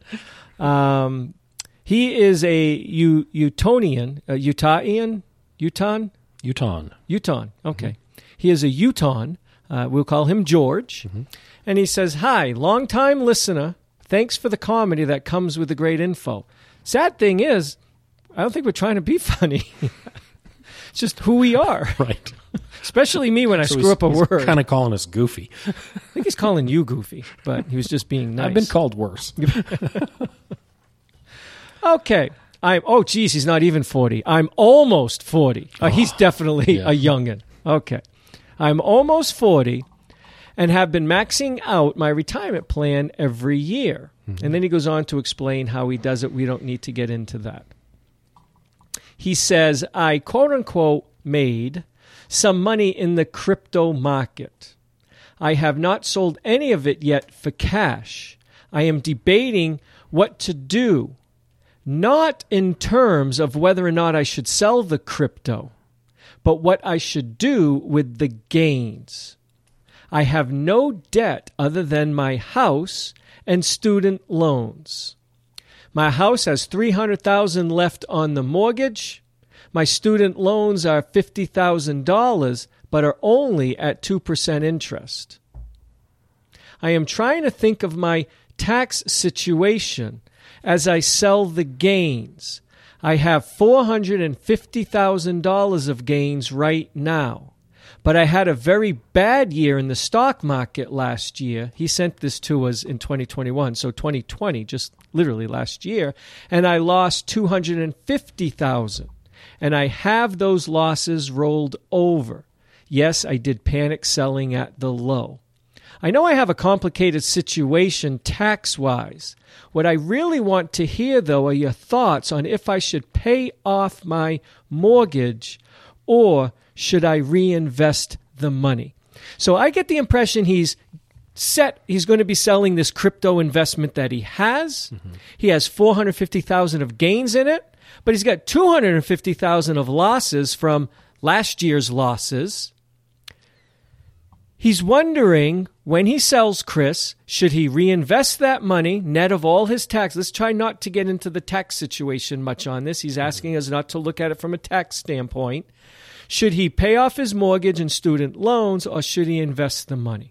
Um, he is a U- Utonian, a Utahian, Uton, Uton, Uton. Okay, mm-hmm. He is a Uton. Uh, we'll call him George, mm-hmm. and he says, "Hi, long-time listener. Thanks for the comedy that comes with the great info. Sad thing is, I don't think we're trying to be funny. It's just who we are, right?" Especially me when I so screw up a he's word. Kind of calling us goofy. I think he's calling you goofy, but he was just being nice. I've been called worse. Okay. I'm. Oh, geez, he's not even forty. I'm almost forty. Uh, he's definitely yeah. a youngin. Okay. I'm almost forty and have been maxing out my retirement plan every year. Mm-hmm. And then he goes on to explain how he does it. We don't need to get into that. He says, I quote-unquote made some money in the crypto market. I have not sold any of it yet for cash. I am debating what to do, not in terms of whether or not I should sell the crypto, but what I should do with the gains. I have no debt other than my house and student loans. My house has three hundred thousand dollars left on the mortgage. My student loans are fifty thousand dollars, but are only at two percent interest. I am trying to think of my tax situation as I sell the gains. I have four hundred fifty thousand dollars of gains right now, but I had a very bad year in the stock market last year. He sent this to us in twenty twenty-one, so twenty twenty, just literally last year, and I lost two hundred fifty thousand dollars. And I have those losses rolled over. Yes, I did panic selling at the low. I know I have a complicated situation tax-wise. What I really want to hear, though, are your thoughts on if I should pay off my mortgage or should I reinvest the money. So I get the impression he's set. He's going to be selling this crypto investment that he has. Mm-hmm. He has four hundred fifty thousand dollars of gains in it. But he's got two hundred fifty thousand dollars of losses from last year's losses. He's wondering, when he sells, Chris, should he reinvest that money, net of all his tax? Let's try not to get into the tax situation much on this. He's asking us not to look at it from a tax standpoint. Should he pay off his mortgage and student loans, or should he invest the money?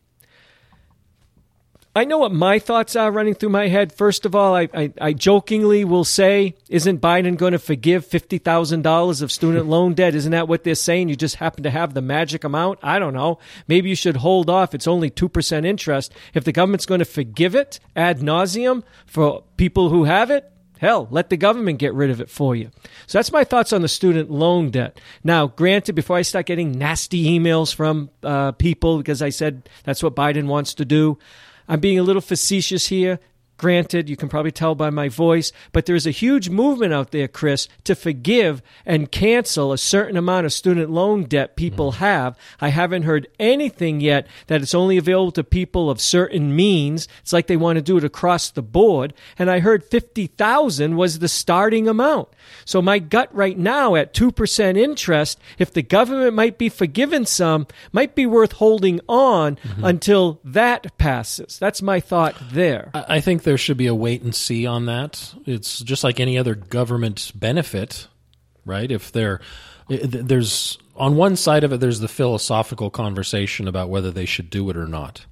I know what my thoughts are running through my head. First of all, I, I, I jokingly will say, isn't Biden going to forgive fifty thousand dollars of student loan debt? Isn't that what they're saying? You just happen to have the magic amount? I don't know. Maybe you should hold off. It's only two percent interest. If the government's going to forgive it ad nauseum for people who have it, hell, let the government get rid of it for you. So that's my thoughts on the student loan debt. Now, granted, before I start getting nasty emails from uh, people, because I said that's what Biden wants to do, I'm being a little facetious here. Granted, you can probably tell by my voice, but there's a huge movement out there, Chris, to forgive and cancel a certain amount of student loan debt people mm. have. I haven't heard anything yet that it's only available to people of certain means. It's like they want to do it across the board. And I heard fifty thousand was the starting amount. So my gut right now at two percent interest, if the government might be forgiven some, might be worth holding on mm-hmm. until that passes. That's my thought there. I think there should be a wait and see on that. It's just like any other government benefit, right? If there, there's on one side of it, there's the philosophical conversation about whether they should do it or not.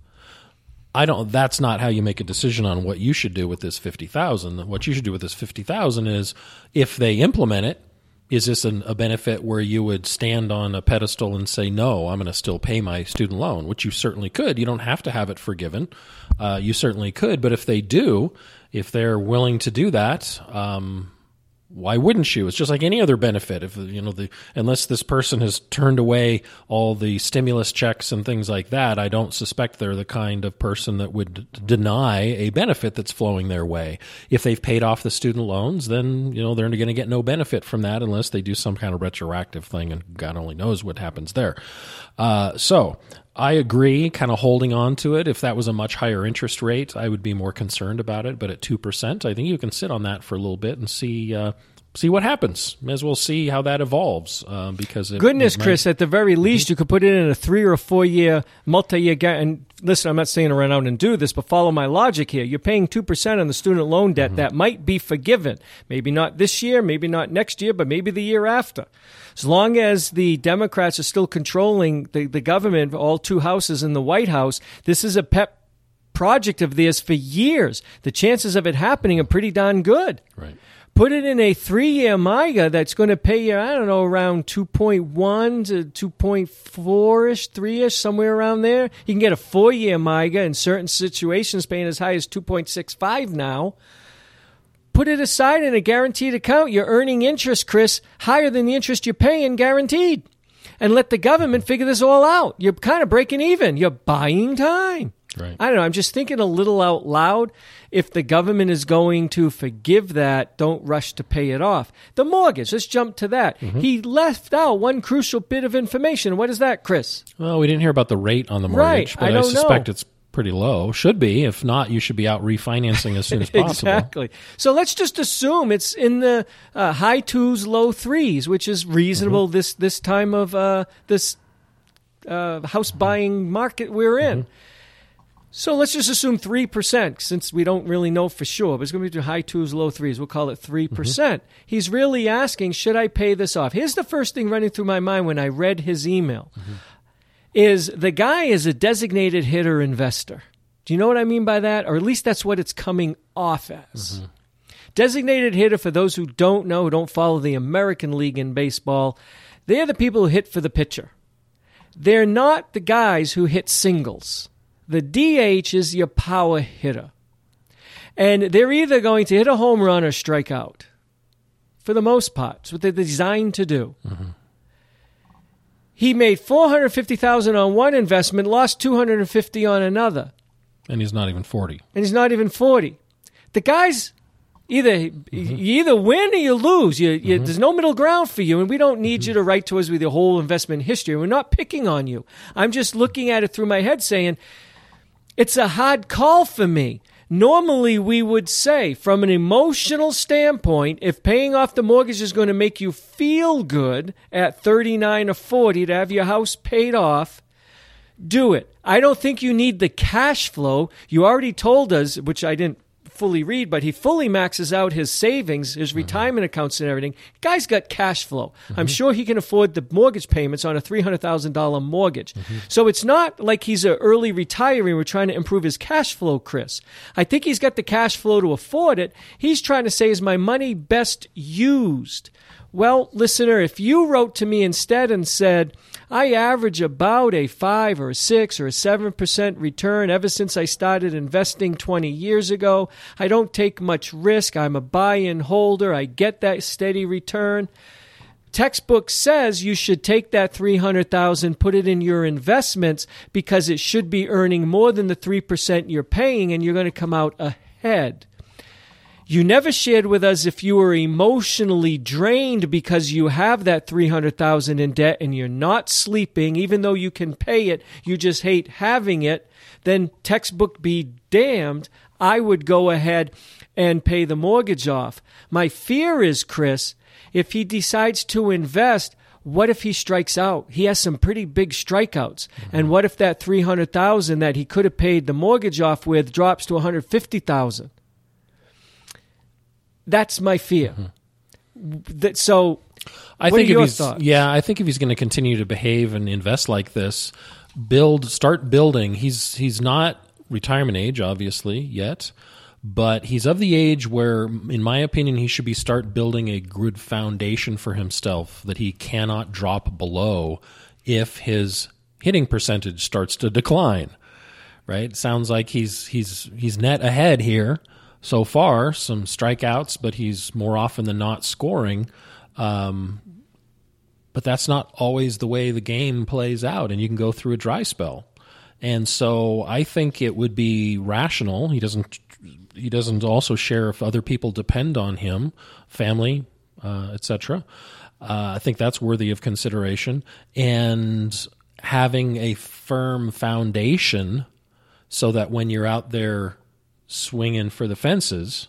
I don't. That's not how you make a decision on what you should do with this fifty thousand. What you should do with this fifty thousand is, if they implement it, is this an, a benefit where you would stand on a pedestal and say, no, I'm going to still pay my student loan, which you certainly could. You don't have to have it forgiven. Uh, you certainly could. But if they do, if they're willing to do that, um, why wouldn't you? It's just like any other benefit. If you know the unless this person has turned away all the stimulus checks and things like that, I don't suspect they're the kind of person that would d- deny a benefit that's flowing their way. If they've paid off the student loans, then you know they're going to get no benefit from that unless they do some kind of retroactive thing, and God only knows what happens there. Uh, so I agree, kind of holding on to it. If that was a much higher interest rate, I would be more concerned about it. But at two percent, I think you can sit on that for a little bit and see uh, see what happens. May as well see how that evolves. Uh, because it, Goodness, it might... Chris, at the very least, mm-hmm. you could put it in a three or four year, multi-year guarantee. And listen, I'm not saying to run out and do this, but follow my logic here. You're paying two percent on the student loan debt mm-hmm. that might be forgiven. Maybe not this year, maybe not next year, but maybe the year after. As long as the Democrats are still controlling the, the government, all two houses in the White House, this is a pet project of theirs for years. The chances of it happening are pretty darn good. Right. Put it in a three-year MIGA that's going to pay you, I don't know, around two point one to two point four-ish, three-ish, somewhere around there. You can get a four-year MIGA in certain situations paying as high as two point six five now. Put it aside in a guaranteed account. You're earning interest, Chris, higher than the interest you're paying guaranteed. And let the government figure this all out. You're kind of breaking even. You're buying time. Right. I don't know. I'm just thinking a little out loud. If the government is going to forgive that, don't rush to pay it off. The mortgage, let's jump to that. Mm-hmm. He left out one crucial bit of information. What is that, Chris? Well, we didn't hear about the rate on the mortgage, right. but I, don't I suspect know. it's pretty low. Should be. If not, you should be out refinancing as soon as possible. Exactly. So let's just assume it's in the uh, high twos, low threes, which is reasonable mm-hmm. this this time of uh, this uh, house buying market we're in. Mm-hmm. So let's just assume three percent, since we don't really know for sure. But it's going to be high twos, low threes. We'll call it three percent. Mm-hmm. He's really asking, should I pay this off? Here's the first thing running through my mind when I read his email. Mm-hmm. Is the guy is a designated hitter investor. Do you know what I mean by that? Or at least that's what it's coming off as. Mm-hmm. Designated hitter, for those who don't know, who don't follow the American League in baseball, they're the people who hit for the pitcher. They're not the guys who hit singles. The D H is your power hitter. And they're either going to hit a home run or strike out. For the most part. It's what they're designed to do. Mm-hmm. He made four hundred fifty thousand dollars on one investment, lost two hundred fifty thousand dollars on another. And he's not even forty. And he's not even forty. The guy's either mm-hmm. you either win or you lose. You, you, mm-hmm. There's no middle ground for you, and we don't need mm-hmm. you to write to us with your whole investment history. We're not picking on you. I'm just looking at it through my head saying, it's a hard call for me. Normally, we would say, from an emotional standpoint, if paying off the mortgage is going to make you feel good at thirty-nine or forty to have your house paid off, do it. I don't think you need the cash flow. You already told us, which I didn't fully read, but he fully maxes out his savings, his mm-hmm. retirement accounts and everything. Guy's got cash flow. Mm-hmm. I'm sure he can afford the mortgage payments on a three hundred thousand dollars mortgage. Mm-hmm. So it's not like he's an early retiree. We're trying to improve his cash flow, Chris. I think he's got the cash flow to afford it. He's trying to say, is my money best used? Well, listener, if you wrote to me instead and said, I average about a five or a six or a seven percent return ever since I started investing twenty years ago. I don't take much risk. I'm a buy-in holder. I get that steady return. Textbook says you should take that three hundred thousand dollars, put it in your investments because it should be earning more than the three percent you're paying, and you're going to come out ahead. You never shared with us if you were emotionally drained because you have that three hundred thousand dollars in debt and you're not sleeping, even though you can pay it, you just hate having it, then textbook be damned, I would go ahead and pay the mortgage off. My fear is, Chris, if he decides to invest, what if he strikes out? He has some pretty big strikeouts. Mm-hmm. And what if that three hundred thousand dollars that he could have paid the mortgage off with drops to one hundred fifty thousand dollars? That's my fear. Mm-hmm. That, so, I what think are your if he's, thoughts? Yeah, I think if he's going to continue to behave and invest like this, build, start building. He's he's not retirement age, obviously, yet, but he's of the age where, in my opinion, he should be start building a good foundation for himself that he cannot drop below if his hitting percentage starts to decline. Right? Sounds like he's he's he's net ahead here. So far, some strikeouts, but he's more often than not scoring. Um, but that's not always the way the game plays out, and you can go through a dry spell. And so I think it would be rational. He doesn't. He doesn't also share if other people depend on him, family, uh, et cetera. Uh, I think that's worthy of consideration. And having a firm foundation so that when you're out there swinging for the fences,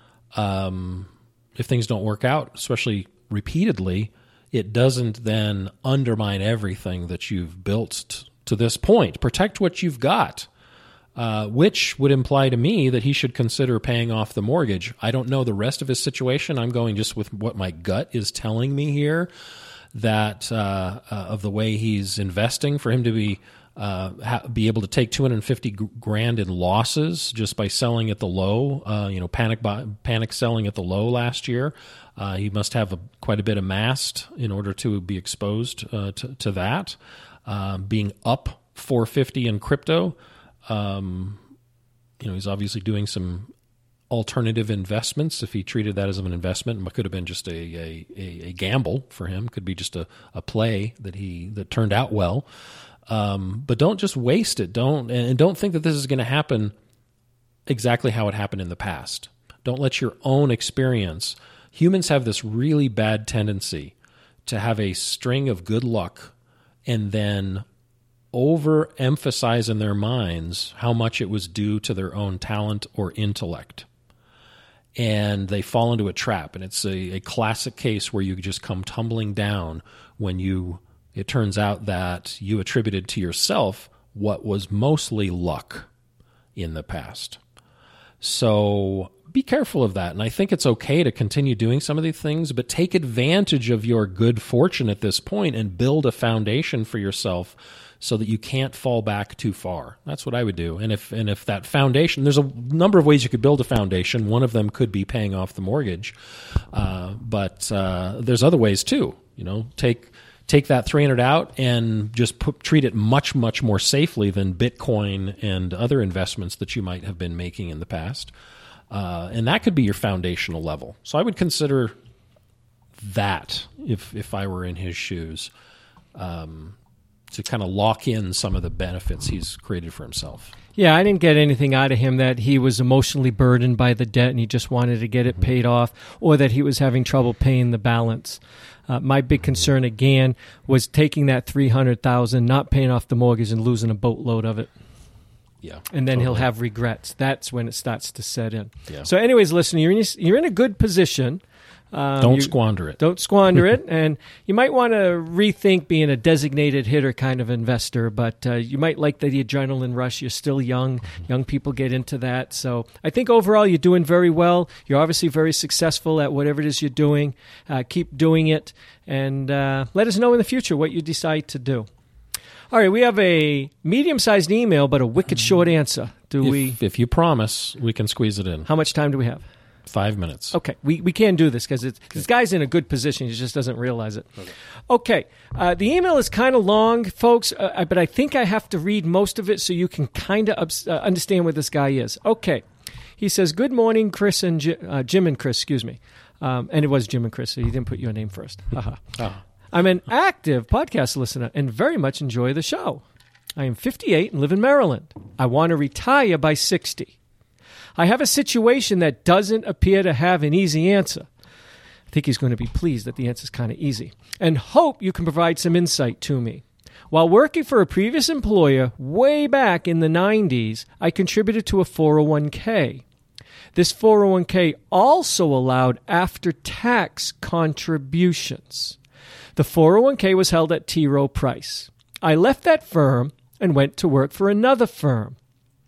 um, if things don't work out, especially repeatedly, it doesn't then undermine everything that you've built t- to this point. Protect what you've got, uh, which would imply to me that he should consider paying off the mortgage. I don't know the rest of his situation. I'm going just with what my gut is telling me here, that uh, uh, of the way he's investing, for him to be Uh, ha- be able to take two hundred fifty grand in losses just by selling at the low, uh, you know, panic buy, panic selling at the low last year. Uh, he must have a, quite a bit amassed in order to be exposed uh, to, to that. Uh, being up four hundred fifty in crypto, um, you know, he's obviously doing some alternative investments. If he treated that as an investment, it could have been just a a, a gamble for him. Could be just a, a play that he that turned out well. Um, but don't just waste it. Don't and don't think that this is going to happen exactly how it happened in the past. Don't let your own experience. Humans have this really bad tendency to have a string of good luck and then overemphasize in their minds how much it was due to their own talent or intellect. And they fall into a trap. And it's a, a classic case where you just come tumbling down when you it turns out that you attributed to yourself what was mostly luck in the past. So be careful of that. And I think it's okay to continue doing some of these things, but take advantage of your good fortune at this point and build a foundation for yourself so that you can't fall back too far. That's what I would do. And if and if that foundation, there's a number of ways you could build a foundation. One of them could be paying off the mortgage. Uh, but uh, there's other ways too. You know, take... Take that three hundred out and just put, treat it much, much more safely than Bitcoin and other investments that you might have been making in the past. Uh, and that could be your foundational level. So I would consider that, if if I were in his shoes, um, to kind of lock in some of the benefits he's created for himself. Yeah, I didn't get anything out of him that he was emotionally burdened by the debt and he just wanted to get it mm-hmm. paid off, or that he was having trouble paying the balance. Uh, my big concern, again, was taking that three hundred thousand dollars, not paying off the mortgage, and losing a boatload of it. Yeah, and then totally. he'll have regrets. That's when it starts to set in. Yeah. So anyways, listen, you're in, you're in a good position. Um, don't you, squander it. Don't squander it. And you might want to rethink being a designated hitter kind of investor, but uh, you might like the adrenaline rush. You're still young. Young people get into that. So I think overall you're doing very well. You're obviously very successful at whatever it is you're doing. Uh, keep doing it. And uh, let us know in the future what you decide to do. All right, we have a medium-sized email, but a wicked short answer. Do if, we? If you promise, we can squeeze it in. How much time do we have? Five minutes. Okay, we, we can do this because this guy's in a good position. He just doesn't realize it. Okay, okay. Uh, the email is kind of long, folks, uh, but I think I have to read most of it so you can kind of uh, understand where this guy is. Okay, he says, good morning, Chris and Jim, uh, Jim and Chris, excuse me. Um, and it was Jim and Chris, so you didn't put your name first. Uh-huh. uh-huh. I'm an active podcast listener and very much enjoy the show. I am fifty-eight and live in Maryland. I want to retire by sixty. I have a situation that doesn't appear to have an easy answer. I think he's going to be pleased that the answer is kind of easy, and hope you can provide some insight to me. While working for a previous employer way back in the nineties, I contributed to a four oh one k. This four oh one k also allowed after-tax contributions. The four oh one k was held at T. Rowe Price. I left that firm and went to work for another firm.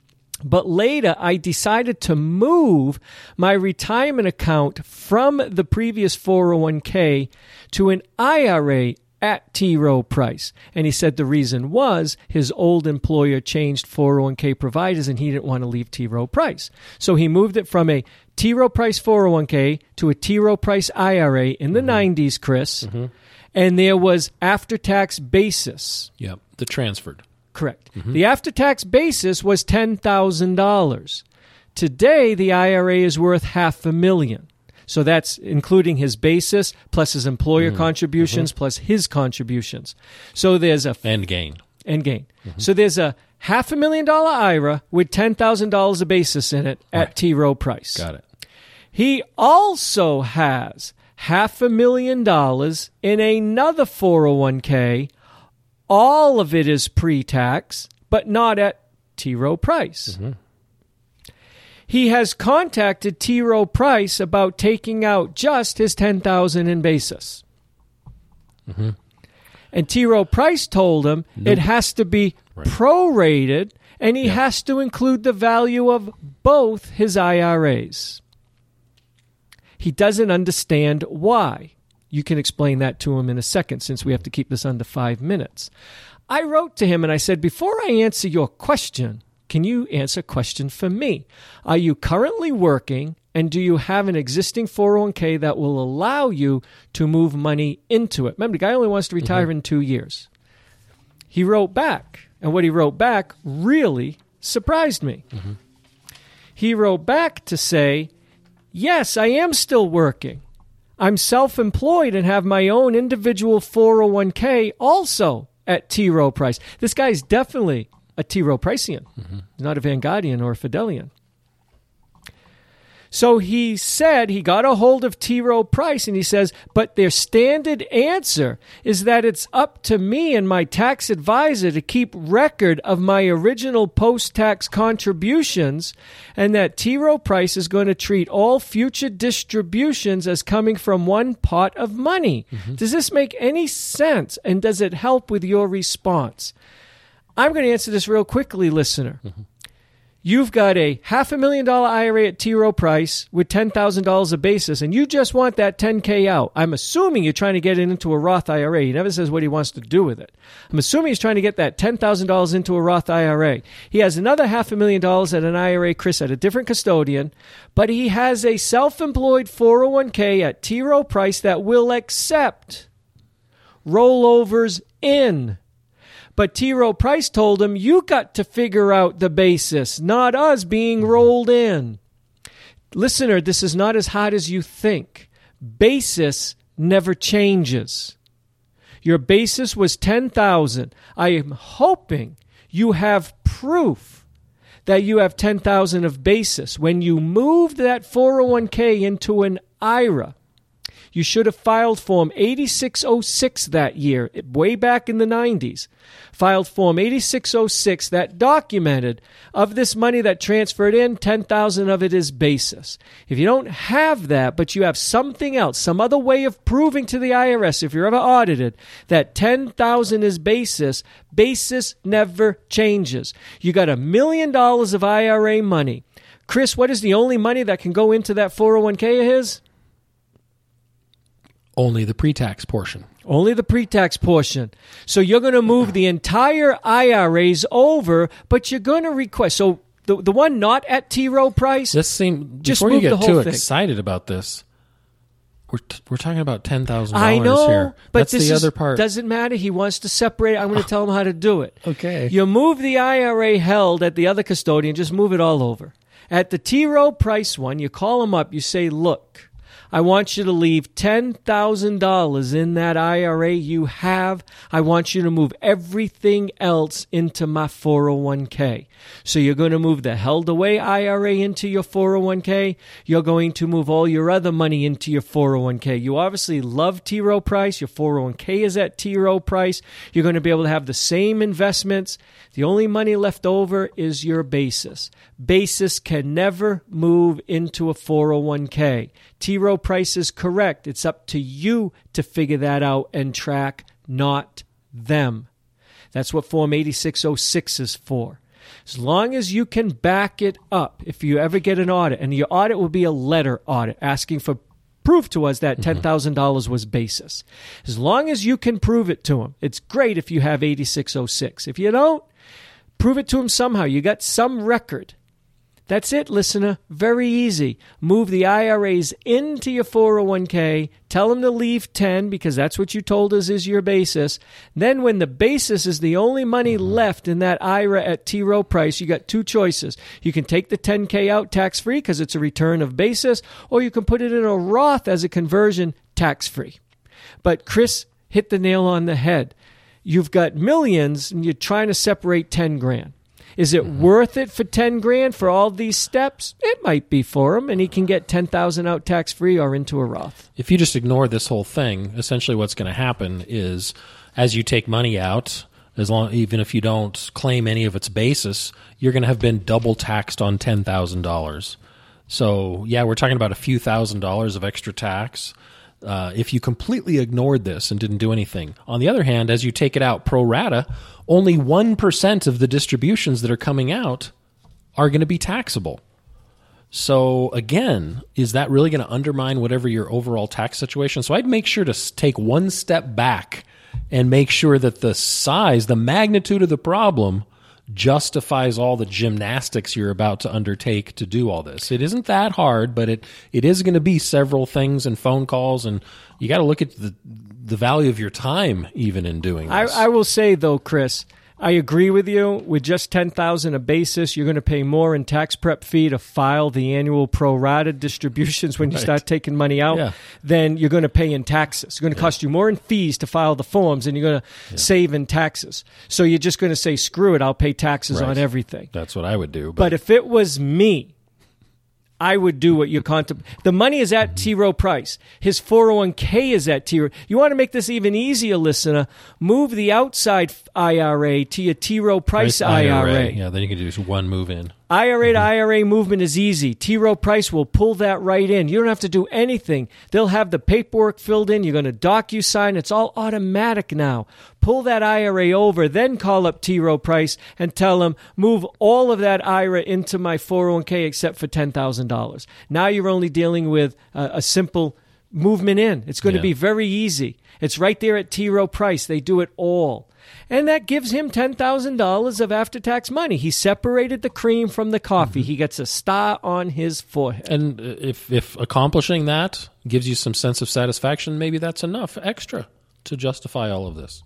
But later, I decided to move my retirement account from the previous four oh one k to an I R A at T. Rowe Price. And he said the reason was his old employer changed four oh one k providers and he didn't want to leave T. Rowe Price. So he moved it from a T. Rowe Price four oh one k to a T. Rowe Price I R A in the mm-hmm. nineties, Chris. Mm-hmm. And there was after-tax basis. Yep, the transferred. Correct. Mm-hmm. The after-tax basis was ten thousand dollars. Today, the I R A is worth half a million. So that's including his basis plus his employer mm-hmm. contributions mm-hmm. plus his contributions. So there's a... And gain. And gain. Mm-hmm. So there's a half a million dollar I R A with ten thousand dollars of basis in it at right. T. Rowe Price. Got it. He also has half a million dollars in another four oh one k. All of it is pre-tax, but not at T. Rowe Price. Mm-hmm. He has contacted T. Rowe Price about taking out just his ten thousand dollars in basis. Mm-hmm. And T. Rowe Price told him nope. it has to be right. prorated, and he yeah. has to include the value of both his I R As. He doesn't understand why. You can explain that to him in a second since we have to keep this under five minutes. I wrote to him and I said, before I answer your question, can you answer a question for me? Are you currently working and do you have an existing four oh one k that will allow you to move money into it? Remember, the guy only wants to retire mm-hmm. in two years. He wrote back, and what he wrote back really surprised me. Mm-hmm. He wrote back to say, yes, I am still working. I'm self-employed and have my own individual four oh one k also at T. Rowe Price. This guy's definitely a T. Rowe Pricean, mm-hmm. not a Vanguardian or a Fidelian. So he said he got a hold of T. Rowe Price and he says, but their standard answer is that it's up to me and my tax advisor to keep record of my original post-tax contributions and that T. Rowe Price is going to treat all future distributions as coming from one pot of money. Mm-hmm. Does this make any sense? And does it help with your response? I'm going to answer this real quickly, listener. Mm-hmm. You've got a half a million dollar I R A at T. Rowe Price with ten thousand dollars of basis, and you just want that ten K out. I'm assuming you're trying to get it into a Roth I R A. He never says what he wants to do with it. I'm assuming he's trying to get that ten thousand dollars into a Roth I R A. He has another half a million dollars at an I R A, Chris, at a different custodian, but he has a self-employed four oh one k at T. Rowe Price that will accept rollovers in. But T. Rowe Price told him, you got to figure out the basis, not us being rolled in. Listener, this is not as hard as you think. Basis never changes. Your basis was ten thousand dollars. I am hoping you have proof that you have ten thousand dollars of basis. When you moved that four oh one k into an I R A, You should have filed Form eighty-six oh six that year, way back in the nineties. Filed Form eighty-six oh six that documented of this money that transferred in, ten thousand dollars of it is basis. If you don't have that, but you have something else, some other way of proving to the I R S, if you're ever audited, that ten thousand dollars is basis, basis never changes. You got a million dollars of I R A money. Chris, what is the only money that can go into that four oh one k of his? Only the pre-tax portion. Only the pre-tax portion. So you're going to move the entire I R As over, but you're going to request. So the the one not at T. Rowe Price. This seems just before you move the get whole too thing. excited about this. We're t- we're talking about ten thousand I dollars know, here. but That's this the is, other part. Doesn't matter. He wants to separate. I'm going to tell him how to do it. Okay. You move the I R A held at the other custodian. Just move it all over. At the T. Rowe Price one, you call him up. You say, look, I want you to leave ten thousand dollars in that I R A you have. I want you to move everything else into my four oh one k. So you're going to move the held away I R A into your four oh one k. You're going to move all your other money into your four oh one k. You obviously love T. Rowe Price. Your four oh one k is at T. Rowe Price. You're going to be able to have the same investments. The only money left over is your basis. Basis can never move into a four oh one k. T. Rowe Price is correct. It's up to you to figure that out and track, not them. That's what Form eighty-six oh six is for. As long as you can back it up, if you ever get an audit, and your audit will be a letter audit asking for proof to us that ten thousand dollars was basis. As long as you can prove it to them, it's great if you have eighty-six oh six. If you don't, prove it to them somehow. You got some record. That's it, listener. Very easy. Move the I R As into your four oh one k. Tell them to leave ten because that's what you told us is your basis. Then when the basis is the only money left in that I R A at T. Rowe Price, you got two choices. You can take the ten k out tax-free because it's a return of basis, or you can put it in a Roth as a conversion tax-free. But Chris hit the nail on the head. You've got millions and you're trying to separate ten grand. Is it mm-hmm. worth it for ten grand for all these steps? It might be for him, and he can get ten thousand out tax-free or into a Roth. If you just ignore this whole thing, essentially what's going to happen is as you take money out, as long even if you don't claim any of its basis, you're going to have been double taxed on ten thousand dollars. So, yeah, we're talking about a few thousand dollars of extra tax. Uh, if you completely ignored this and didn't do anything. On the other hand, as you take it out pro rata, only one percent of the distributions that are coming out are going to be taxable. So again, is that really going to undermine whatever your overall tax situation? So I'd make sure to take one step back and make sure that the size, the magnitude of the problem justifies all the gymnastics you're about to undertake to do all this. It isn't that hard, but it, it is going to be several things and phone calls, and you got to look at the the value of your time even in doing this. I, I will say, though, Chris, I agree with you. With just ten thousand dollars a basis, you're going to pay more in tax prep fee to file the annual pro rata distributions when you right. start taking money out yeah. than you're going to pay in taxes. It's going to yeah. cost you more in fees to file the forms than you're going to yeah. save in taxes. So you're just going to say, screw it, I'll pay taxes right. on everything. That's what I would do. But, but if it was me, I would do what you contemplate. The money is at T. Rowe Price. His four oh one k is at T. Rowe. You want to make this even easier, listener? Move the outside I R A to your T. Rowe Price I R A. I R A. Yeah, then you can do just one move in. I R A to I R A movement is easy. T. Rowe Price will pull that right in. You don't have to do anything. They'll have the paperwork filled in. You're going to DocuSign. It's all automatic now. Pull that I R A over, then call up T. Rowe Price and tell them, move all of that I R A into my four oh one k except for ten thousand dollars. Now you're only dealing with a, a simple movement in. It's going yeah. to be very easy. It's right there at T. Rowe Price. They do it all. And that gives him ten thousand dollars of after-tax money. He separated the cream from the coffee. Mm-hmm. He gets a star on his forehead. And if if accomplishing that gives you some sense of satisfaction, maybe that's enough extra to justify all of this.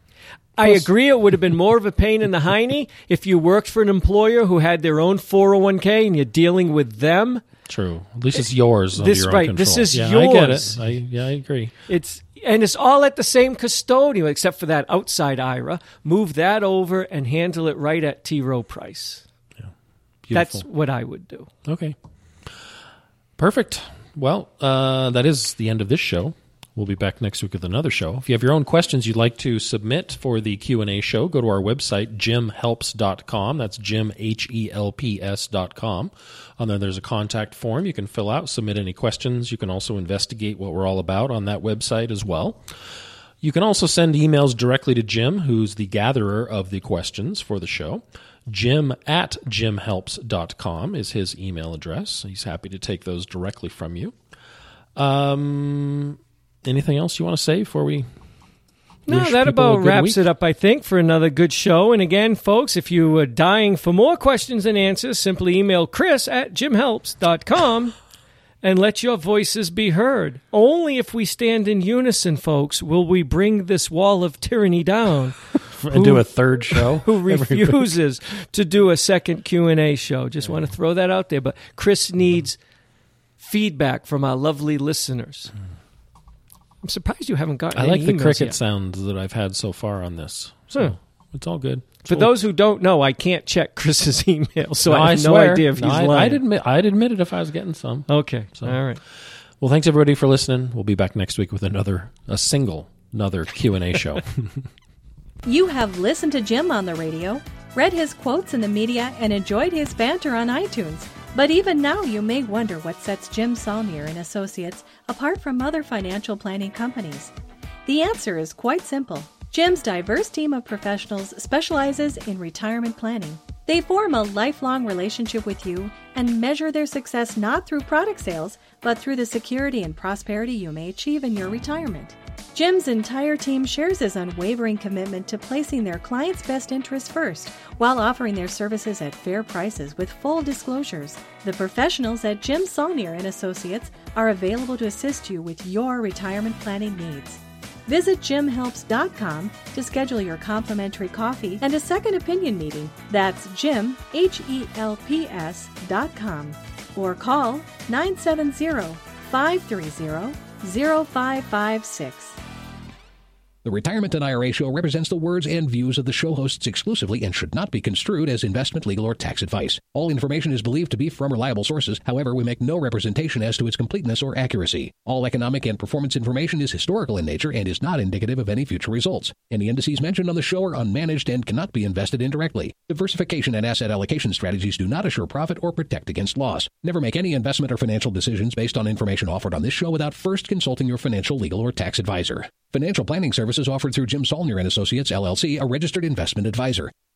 I agree it would have been more of a pain in the hiney if you worked for an employer who had their own four oh one k and you're dealing with them. True. At least it's yours. This, under your right, own this is yeah, yours. I get it. I, yeah, I agree. It's And it's all at the same custodian, except for that outside I R A. Move that over and handle it right at T. Rowe Price. Yeah. That's what I would do. Okay. Perfect. Well, uh, that is the end of this show. We'll be back next week with another show. If you have your own questions you'd like to submit for the Q and A show, go to our website, jim helps dot com. That's Jim, H E L P S dot com. On there, there's a contact form you can fill out, submit any questions. You can also investigate what we're all about on that website as well. You can also send emails directly to Jim, who's the gatherer of the questions for the show. Jim at jim helps dot com is his email address. He's happy to take those directly from you. Um... Anything else you want to say before we... No, that about wraps week? it up, I think, for another good show. And again, folks, if you are dying for more questions and answers, simply email Chris at jim helps dot com and let your voices be heard. Only if we stand in unison, folks, will we bring this wall of tyranny down. And who, do a third show? Who refuses to do a second Q and A show. Just yeah. want to throw that out there. But Chris needs feedback from our lovely listeners. I'm surprised you haven't gotten I any like the cricket yet. sounds that I've had so far on this. So huh. it's all good. It's For all... those who don't know, I can't check Chris's email, so no, I have I no swear. idea if no, he's I, lying. I'd admit, I'd admit it if I was getting some. Okay, so. all right. Well, thanks everybody for listening. We'll be back next week with another, a single, another Q and A show. You have listened to Jim on the radio, read his quotes in the media, and enjoyed his banter on iTunes. But even now, you may wonder what sets Jim Saulnier and Associates apart from other financial planning companies. The answer is quite simple. Jim's diverse team of professionals specializes in retirement planning. They form a lifelong relationship with you and measure their success not through product sales, but through the security and prosperity you may achieve in your retirement. Jim's entire team shares his unwavering commitment to placing their clients' best interests first, while offering their services at fair prices with full disclosures. The professionals at Jim Saulnier and Associates are available to assist you with your retirement planning needs. Visit jim helps dot com to schedule your complimentary coffee and a second opinion meeting. That's Jim, H E L P S dot com. Or call nine seven zero, five three zero, zero five five six. The Retirement and I R A Show represents the words and views of the show hosts exclusively and should not be construed as investment, legal, or tax advice. All information is believed to be from reliable sources. However, we make no representation as to its completeness or accuracy. All economic and performance information is historical in nature and is not indicative of any future results. Any indices mentioned on the show are unmanaged and cannot be invested indirectly. Diversification and asset allocation strategies do not assure profit or protect against loss. Never make any investment or financial decisions based on information offered on this show without first consulting your financial, legal, or tax advisor. Financial planning services offered through Jim Saulnier and Associates, L L C, a registered investment advisor.